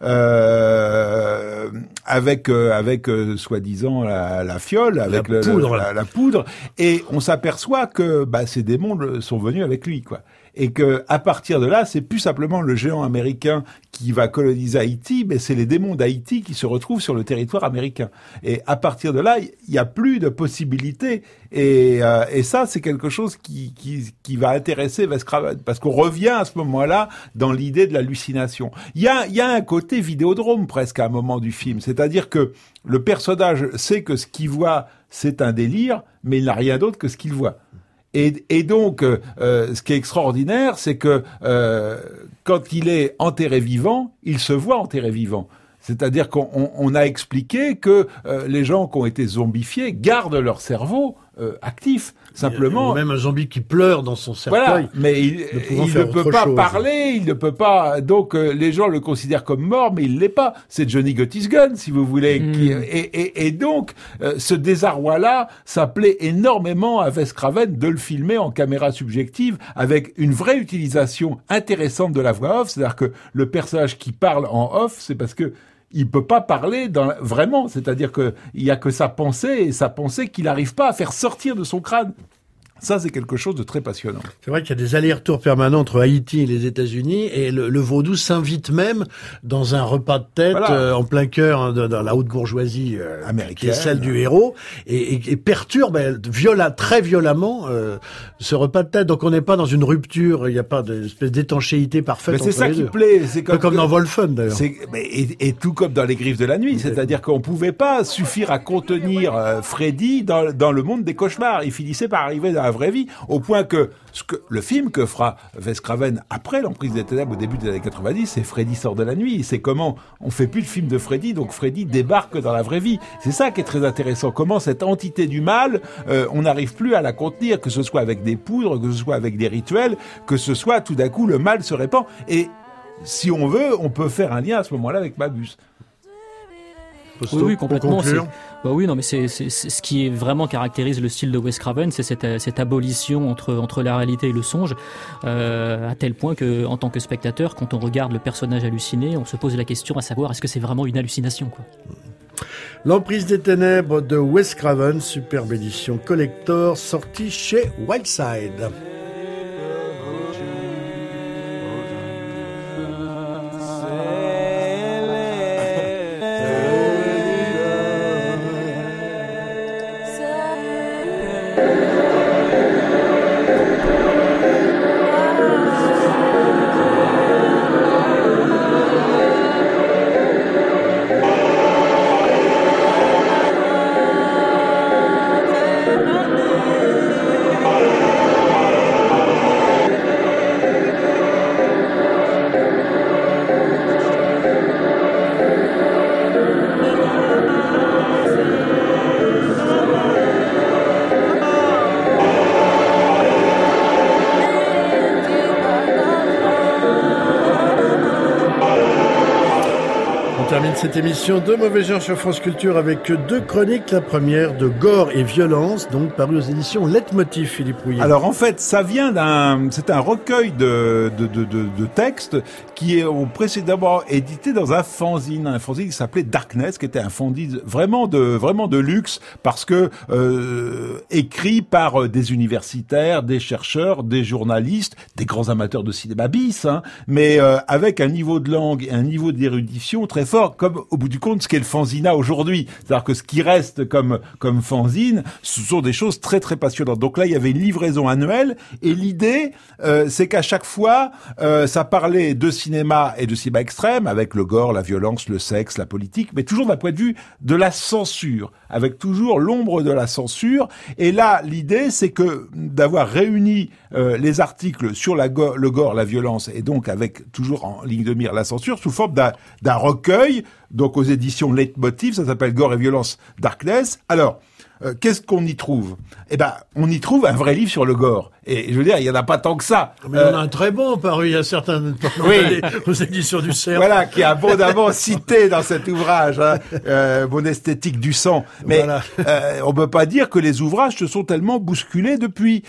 Speaker 2: avec soi-disant la fiole, avec la poudre, et on s'aperçoit que ces démons sont venus avec lui, quoi. Et que à partir de là, c'est plus simplement le géant américain qui va coloniser Haïti, mais c'est les démons d'Haïti qui se retrouvent sur le territoire américain. Et à partir de là, il y a plus de possibilités. Et ça, c'est quelque chose qui va intéresser Wes Craven, parce qu'on revient à ce moment-là dans l'idée de l'hallucination. Il y a un côté Vidéodrome presque à un moment du film, c'est-à-dire que le personnage sait que ce qu'il voit, c'est un délire, mais il n'a rien d'autre que ce qu'il voit. Et donc, ce qui est extraordinaire, c'est que quand il est enterré vivant, il se voit enterré vivant. C'est-à-dire qu'on a expliqué que les gens qui ont été zombifiés gardent leur cerveau actif. Simplement.
Speaker 1: Il y a même un zombie qui pleure dans son cercueil.
Speaker 2: Voilà, mais il ne peut pas parler, il ne peut pas. Donc les gens le considèrent comme mort, mais il l'est pas. C'est Johnny Got His Gun, si vous voulez. Et donc ce désarroi-là, ça plaît énormément à Wes Craven de le filmer en caméra subjective avec une vraie utilisation intéressante de la voix off. C'est-à-dire que le personnage qui parle en off, c'est parce que il peut pas parler vraiment, c'est-à-dire que il y a que sa pensée qu'il n'arrive pas à faire sortir de son crâne. Ça, c'est quelque chose de très passionnant.
Speaker 1: C'est vrai qu'il y a des allers-retours permanents entre Haïti et les États-Unis, et le vaudou s'invite même dans un repas de tête en plein cœur dans la haute bourgeoisie américaine, qui est celle du héros, et perturbe très violemment ce repas de tête. Donc on n'est pas dans une rupture, il n'y a pas d'espèce d'étanchéité parfaite entre les deux.
Speaker 2: C'est ça qui plaît. C'est
Speaker 1: comme dans Wolfen d'ailleurs.
Speaker 2: Et tout comme dans Les Griffes de la Nuit, c'est-à-dire qu'on pouvait pas suffire à contenir Freddy dans le monde des cauchemars. Il finissait par arriver dans la vraie vie, au point que le film que fera Wes Craven après l'Emprise des Ténèbres au début des années 90, c'est Freddy sort de la nuit. C'est comment on fait plus de film de Freddy, donc Freddy débarque dans la vraie vie. C'est ça qui est très intéressant. Comment cette entité du mal, on n'arrive plus à la contenir, que ce soit avec des poudres, que ce soit avec des rituels, que ce soit tout d'un coup le mal se répand. Et si on veut, on peut faire un lien à ce moment-là avec Mabuse.
Speaker 3: Oui, complètement. Oui, non, mais c'est ce qui vraiment caractérise le style de Wes Craven, c'est cette abolition entre la réalité et le songe, à tel point que, en tant que spectateur, quand on regarde le personnage halluciné, on se pose la question à savoir est-ce que c'est vraiment une hallucination, quoi.
Speaker 1: L'Emprise des Ténèbres de Wes Craven, superbe édition collector, sortie chez Wildside. Cette émission de Mauvais Genre sur France Culture avec deux chroniques. La première de Gore et Violence, donc paru aux éditions Leitmotiv, Philippe Rouillet.
Speaker 2: Alors en fait, ça vient c'est un recueil de textes qui est précédemment édité dans un fanzine qui s'appelait Darkness, qui était un fanzine vraiment de luxe, parce que écrit par des universitaires, des chercheurs, des journalistes, des grands amateurs de cinéma bis, mais avec un niveau de langue et un niveau d'érudition très fort, comme au bout du compte ce qu'est le fanzina aujourd'hui. C'est-à-dire que ce qui reste comme fanzine, ce sont des choses très très passionnantes. Donc là, il y avait une livraison annuelle, et l'idée, c'est qu'à chaque fois, ça parlait de cinéma et de cinéma extrême, avec le gore, la violence, le sexe, la politique, mais toujours d'un point de vue de la censure, avec toujours l'ombre de la censure. Et là, l'idée, c'est que d'avoir réuni les articles sur le gore, la violence, et donc avec toujours en ligne de mire la censure, sous forme d'un recueil, donc aux éditions Leitmotiv, ça s'appelle Gore et Violence Darkness. Alors, qu'est-ce qu'on y trouve ? Eh ben, on y trouve un vrai livre sur le gore. Et je veux dire, il y en a pas tant que ça.
Speaker 1: Mais on a un très bon paru, il y a certains aux éditions du Cerf.
Speaker 2: Voilà, qui est abondamment cité dans cet ouvrage, Mon esthétique du sang. Mais voilà. On peut pas dire que les ouvrages se sont tellement bousculés depuis.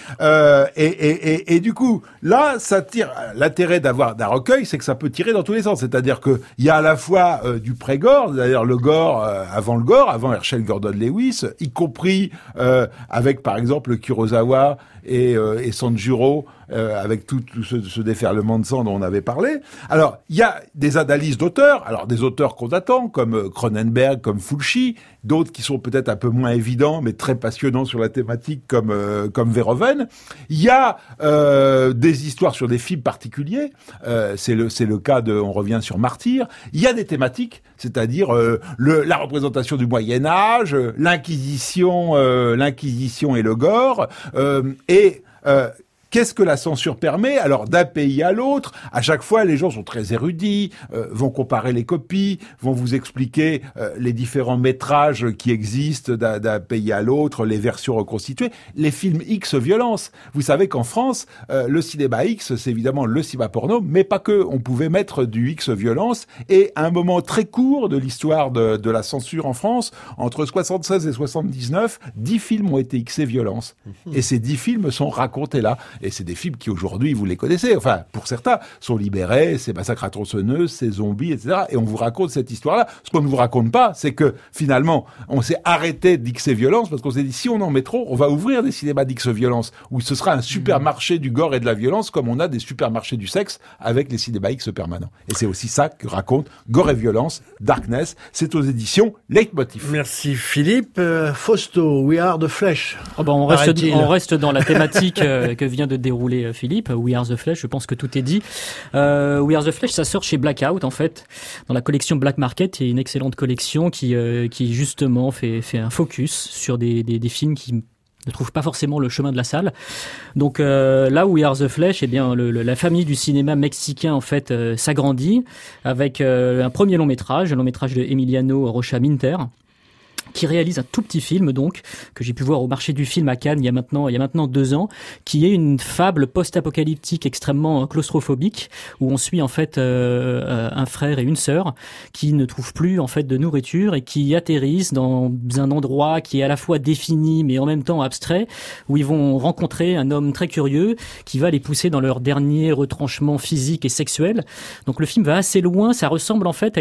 Speaker 2: Et du coup, là, ça tire. L'intérêt d'un recueil, c'est que ça peut tirer dans tous les sens. C'est-à-dire que il y a à la fois du pré-gore, d'ailleurs le gore avant Herschel Gordon Lewis, y compris avec par exemple Kurosawa et Sanjuro, avec tout ce déferlement de sang dont on avait parlé. Alors, il y a des analyses d'auteurs, alors des auteurs qu'on attend, comme Cronenberg, comme Fulci, d'autres qui sont peut-être un peu moins évidents, mais très passionnants sur la thématique, comme Verhoeven. Il y a des histoires sur des films particuliers, c'est le cas on revient sur Martyr. Il y a des thématiques, c'est-à-dire la représentation du Moyen-Âge, l'Inquisition l'Inquisition et le gore, qu'est-ce que la censure permet? Alors, d'un pays à l'autre, à chaque fois, les gens sont très érudits, vont comparer les copies, vont vous expliquer les différents métrages qui existent d'un pays à l'autre, les versions reconstituées. Les films X violence. Vous savez qu'en France, le cinéma X, c'est évidemment le cinéma porno, mais pas que. On pouvait mettre du X violence. Et à un moment très court de l'histoire de la censure en France, entre 76 et 79, 10 films ont été Xés violence. Et ces 10 films sont racontés là. Et c'est des films qui, aujourd'hui, vous les connaissez, enfin, pour certains, sont libérés, c'est Massacre à tronçonneuse, c'est Zombies, etc. Et on vous raconte cette histoire-là. Ce qu'on ne vous raconte pas, c'est que, finalement, on s'est arrêté d'X et violence, parce qu'on s'est dit, si on en met trop, on va ouvrir des cinémas d'X violence, où ce sera un supermarché du gore et de la violence, comme on a des supermarchés du sexe, avec les cinémas X permanents. Et c'est aussi ça que raconte Gore et violence, Darkness. C'est aux éditions Leitmotiv.
Speaker 1: Merci Philippe. Fausto, We Are the Flesh.
Speaker 3: On reste dans la thématique que vient de dérouler Philippe. We Are the Flesh, je pense que tout est dit. We Are the Flesh, ça sort chez Blackout en fait, dans la collection Black Market. Il y a une excellente collection qui justement fait un focus sur des films qui ne trouvent pas forcément le chemin de la salle. Donc là, We Are the Flesh, eh bien la famille du cinéma mexicain en fait s'agrandit avec un premier long métrage de Emiliano Rocha Minter, qui réalise un tout petit film donc que j'ai pu voir au marché du film à Cannes il y a maintenant 2 ans, qui est une fable post-apocalyptique extrêmement claustrophobique où on suit en fait un frère et une sœur qui ne trouvent plus en fait de nourriture et qui atterrissent dans un endroit qui est à la fois défini mais en même temps abstrait, où ils vont rencontrer un homme très curieux qui va les pousser dans leur dernier retranchement physique et sexuel. Donc le film va assez loin, ça ressemble en fait à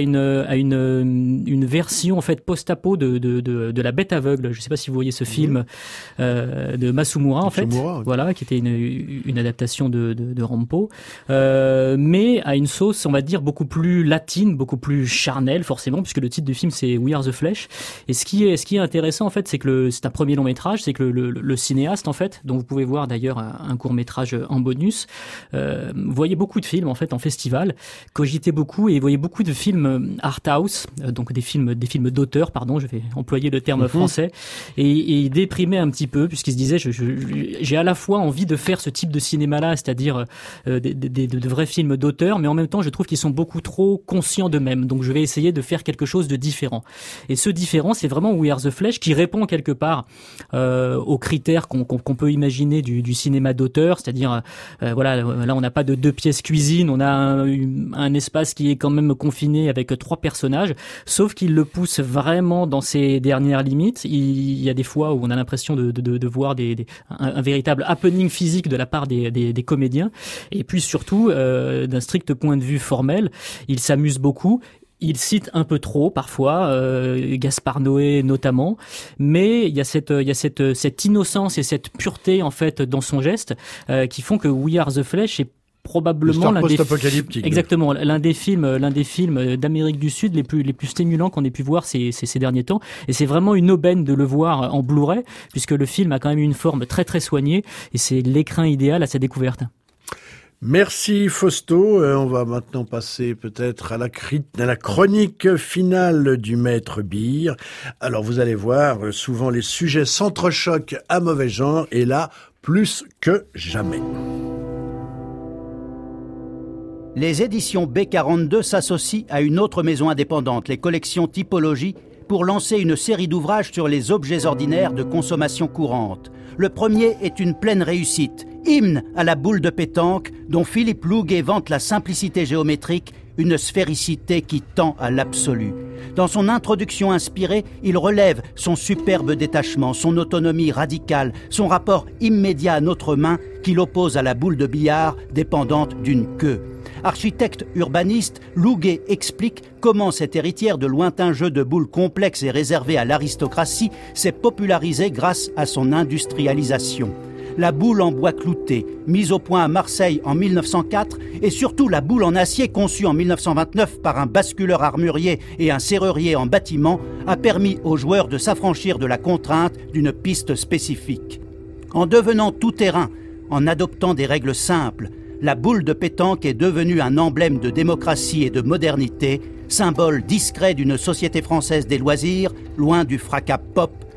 Speaker 3: une version en fait post-apo de La Bête aveugle. Je ne sais pas si vous voyez ce film de Masumura en fait, voilà, qui était une adaptation de Rampo, mais à une sauce, on va dire, beaucoup plus latine, beaucoup plus charnelle forcément, puisque le titre du film c'est We Are the Flesh. Et ce qui est intéressant en fait, c'est que c'est un premier long métrage, c'est que le cinéaste en fait, dont vous pouvez voir d'ailleurs un court métrage en bonus, voyait beaucoup de films en fait en festival, cogitait beaucoup et voyait beaucoup de films art house, donc des films d'auteur, pardon, je vais employer le terme français, et il déprimait un petit peu puisqu'il se disait j'ai à la fois envie de faire ce type de cinéma-là, c'est-à-dire de vrais films d'auteur, mais en même temps je trouve qu'ils sont beaucoup trop conscients d'eux-mêmes, donc je vais essayer de faire quelque chose de différent. Et ce différent, c'est vraiment We Are the Flesh, qui répond quelque part aux critères qu'on peut imaginer du cinéma d'auteur, c'est-à-dire voilà, là on n'a pas de 2 pièces cuisine, on a un espace qui est quand même confiné avec 3 personnages, sauf qu'il le pousse vraiment dans ses dernières limites. Il y a des fois où on a l'impression de voir un véritable happening physique de la part des comédiens. Et puis surtout, d'un strict point de vue formel, il s'amuse beaucoup. Il cite un peu trop parfois, Gaspard Noé notamment, mais il y a cette innocence et cette pureté en fait dans son geste qui font que We Are the Flesh est probablement l'un des films d'Amérique du Sud les plus stimulants qu'on ait pu voir ces derniers temps, et c'est vraiment une aubaine de le voir en Blu-ray puisque le film a quand même une forme très très soignée et c'est l'écrin idéal à sa découverte.
Speaker 1: Merci Fausto. On va maintenant passer peut-être à la chronique finale du Maître Beer. Alors vous allez voir, souvent les sujets s'entrechoquent à mauvais genre, et là, plus que jamais.
Speaker 12: Les éditions B42 s'associent à une autre maison indépendante, les collections Typologie, pour lancer une série d'ouvrages sur les objets ordinaires de consommation courante. Le premier est une pleine réussite, Hymne à la boule de pétanque, dont Philippe Louguet vante la simplicité géométrique, une sphéricité qui tend à l'absolu. Dans son introduction inspirée, il relève son superbe détachement, son autonomie radicale, son rapport immédiat à notre main qui l'oppose à la boule de billard dépendante d'une queue. Architecte urbaniste, Louguet explique comment cette héritière de lointains jeux de boules complexes et réservés à l'aristocratie s'est popularisée grâce à son industrialisation. La boule en bois clouté, mise au point à Marseille en 1904, et surtout la boule en acier conçue en 1929 par un basculeur armurier et un serrurier en bâtiment, a permis aux joueurs de s'affranchir de la contrainte d'une piste spécifique. En devenant tout-terrain, en adoptant des règles simples, la boule de pétanque est devenue un emblème de démocratie et de modernité, symbole discret d'une société française des loisirs, loin du fracas pop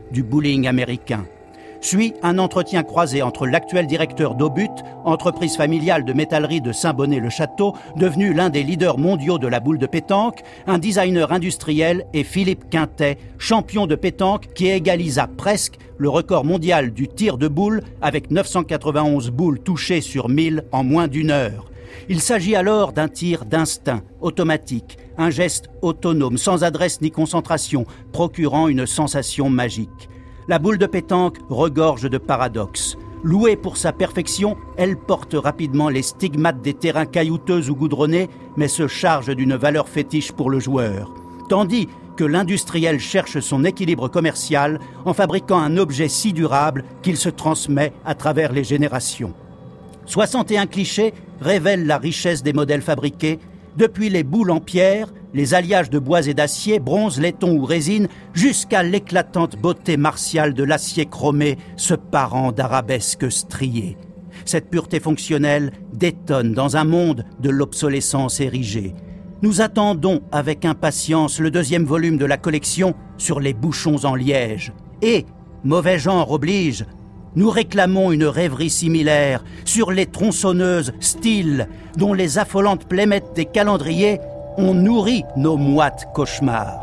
Speaker 12: du bowling américain. Suit un entretien croisé entre l'actuel directeur d'Obut, entreprise familiale de métallerie de Saint-Bonnet-le-Château, devenu l'un des leaders mondiaux de la boule de pétanque, un designer industriel, et Philippe Quintet, champion de pétanque qui égalisa presque le record mondial du tir de boule avec 991 boules touchées sur 1000 en moins d'1 heure. Il s'agit alors d'un tir d'instinct, automatique, un geste autonome, sans adresse ni concentration, procurant une sensation magique. La boule de pétanque regorge de paradoxes. Louée pour sa perfection, elle porte rapidement les stigmates des terrains caillouteux ou goudronnés, mais se charge d'une valeur fétiche pour le joueur. Tandis que l'industriel cherche son équilibre commercial en fabriquant un objet si durable qu'il se transmet à travers les générations. 61 clichés révèlent la richesse des modèles fabriqués, depuis les boules en pierre, les alliages de bois et d'acier, bronze, laiton ou résine, jusqu'à l'éclatante beauté martiale de l'acier chromé, se parant d'arabesques striées. Cette pureté fonctionnelle détonne dans un monde de l'obsolescence érigée. Nous attendons avec impatience le 2e volume de la collection sur les bouchons en liège. Et, mauvais genre oblige, nous réclamons une rêverie similaire sur les tronçonneuses Stihl, dont les affolantes plémettes des calendriers ont nourri nos moites cauchemars.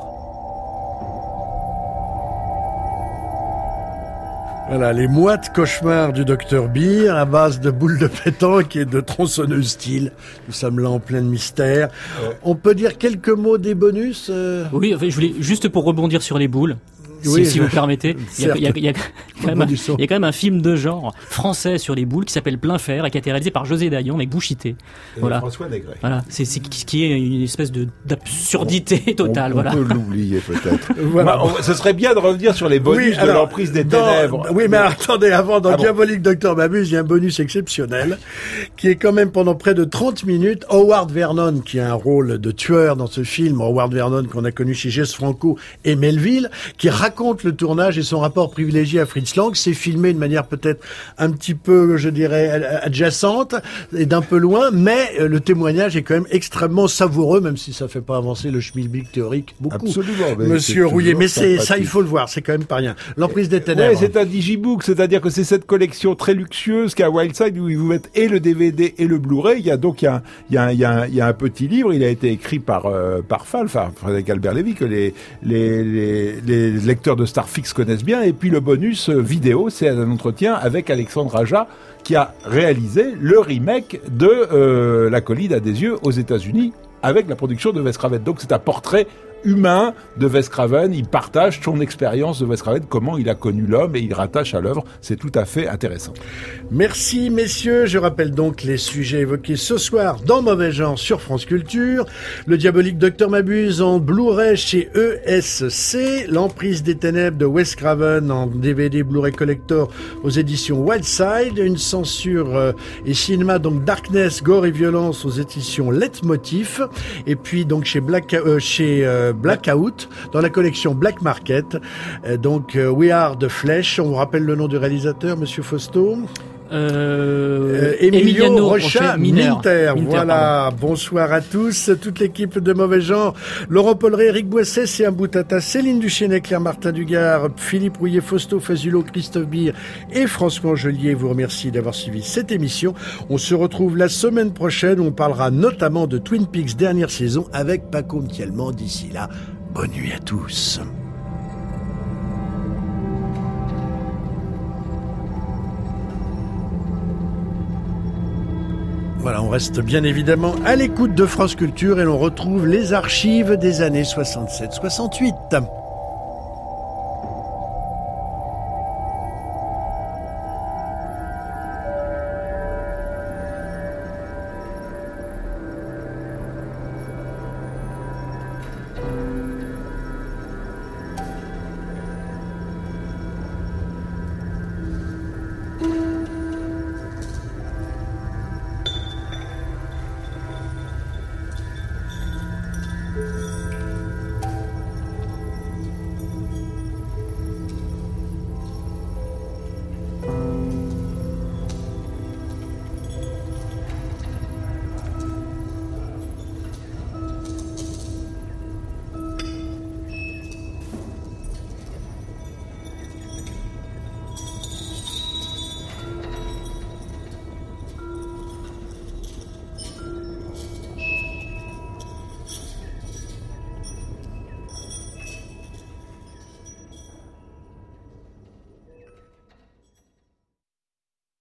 Speaker 1: Voilà, les moites cauchemars du docteur Beer à base de boules de pétanque et de tronçonneuses Stihl. Nous sommes là en plein mystère. On peut dire quelques mots des bonus
Speaker 3: Oui, enfin, je voulais juste pour rebondir sur les boules. Oui, si vous permettez, il y a quand même un film de genre français sur les boules qui s'appelle Plein Fer et qui a été réalisé par José Dayan avec Bouchité.
Speaker 2: Voilà. François Desgrais.
Speaker 3: Voilà, c'est qui est une espèce d'absurdité totale.
Speaker 2: On peut l'oublier peut-être. Voilà. Ce serait bien de revenir sur les bonus de l'emprise des ténèbres.
Speaker 1: Oui, mais attendez, avant, dans Diabolique Docteur Mabuse, il y a un bonus exceptionnel qui est quand même pendant près de 30 minutes. Howard Vernon, qui a un rôle de tueur dans ce film, Howard Vernon qu'on a connu chez Jess Franco et Melville, qui raconte le tournage et son rapport privilégié à Fritz Lang. C'est filmé de manière peut-être un petit peu, je dirais, adjacente et d'un peu loin, mais le témoignage est quand même extrêmement savoureux, même si ça fait pas avancer le schmilblick théorique beaucoup.
Speaker 2: Absolument.
Speaker 1: Monsieur Rouillet, mais c'est ça, il faut le voir, c'est quand même pas rien. L'emprise des ténèbres.
Speaker 2: Ouais, c'est un digibook, c'est-à-dire que c'est cette collection très luxueuse qu'a Wildside où ils vous mettent et le DVD et le Blu-ray. Il y a un petit livre, il a été écrit par Fall, enfin Frédéric Albert Lévy, que les lecteurs de Starfix connaissent bien, et puis le bonus vidéo, c'est un entretien avec Alexandre Aja qui a réalisé le remake de La Colline à des yeux aux États-Unis avec la production de Wes Craven. Donc c'est un portrait humain de Wes Craven, il partage son expérience de Wes Craven, comment il a connu l'homme, et il rattache à l'œuvre, c'est tout à fait intéressant.
Speaker 1: Merci messieurs, je rappelle donc les sujets évoqués ce soir dans Mauvais Genre sur France Culture, le Diabolique Docteur Mabuse en Blu-ray chez ESC, l'emprise des ténèbres de Wes Craven en DVD Blu-ray Collector aux éditions Wildside, une censure et cinéma, donc Darkness, Gore et Violence aux éditions Leitmotiv, et puis donc chez Blackout, dans la collection Black Market. Donc, We Are the Flesh. On vous rappelle le nom du réalisateur, Monsieur Fausto? Emiliano Rocha Minter. Voilà, pardon. Bonsoir à tous, toute l'équipe de Mauvais Genre, Laurent Polleret, Eric Boisset, Céan Boutata, Céline Duchesnay, Claire Martin Dugard, Philippe Rouillet, Fausto Fazulo, Christophe Beer et François Angelier vous remercie d'avoir suivi cette émission. On se retrouve la semaine prochaine où on parlera notamment de Twin Peaks dernière saison avec Paco Mtielman. D'ici là, bonne nuit à tous. Voilà, on reste bien évidemment à l'écoute de France Culture et l'on retrouve les archives des années 67-68.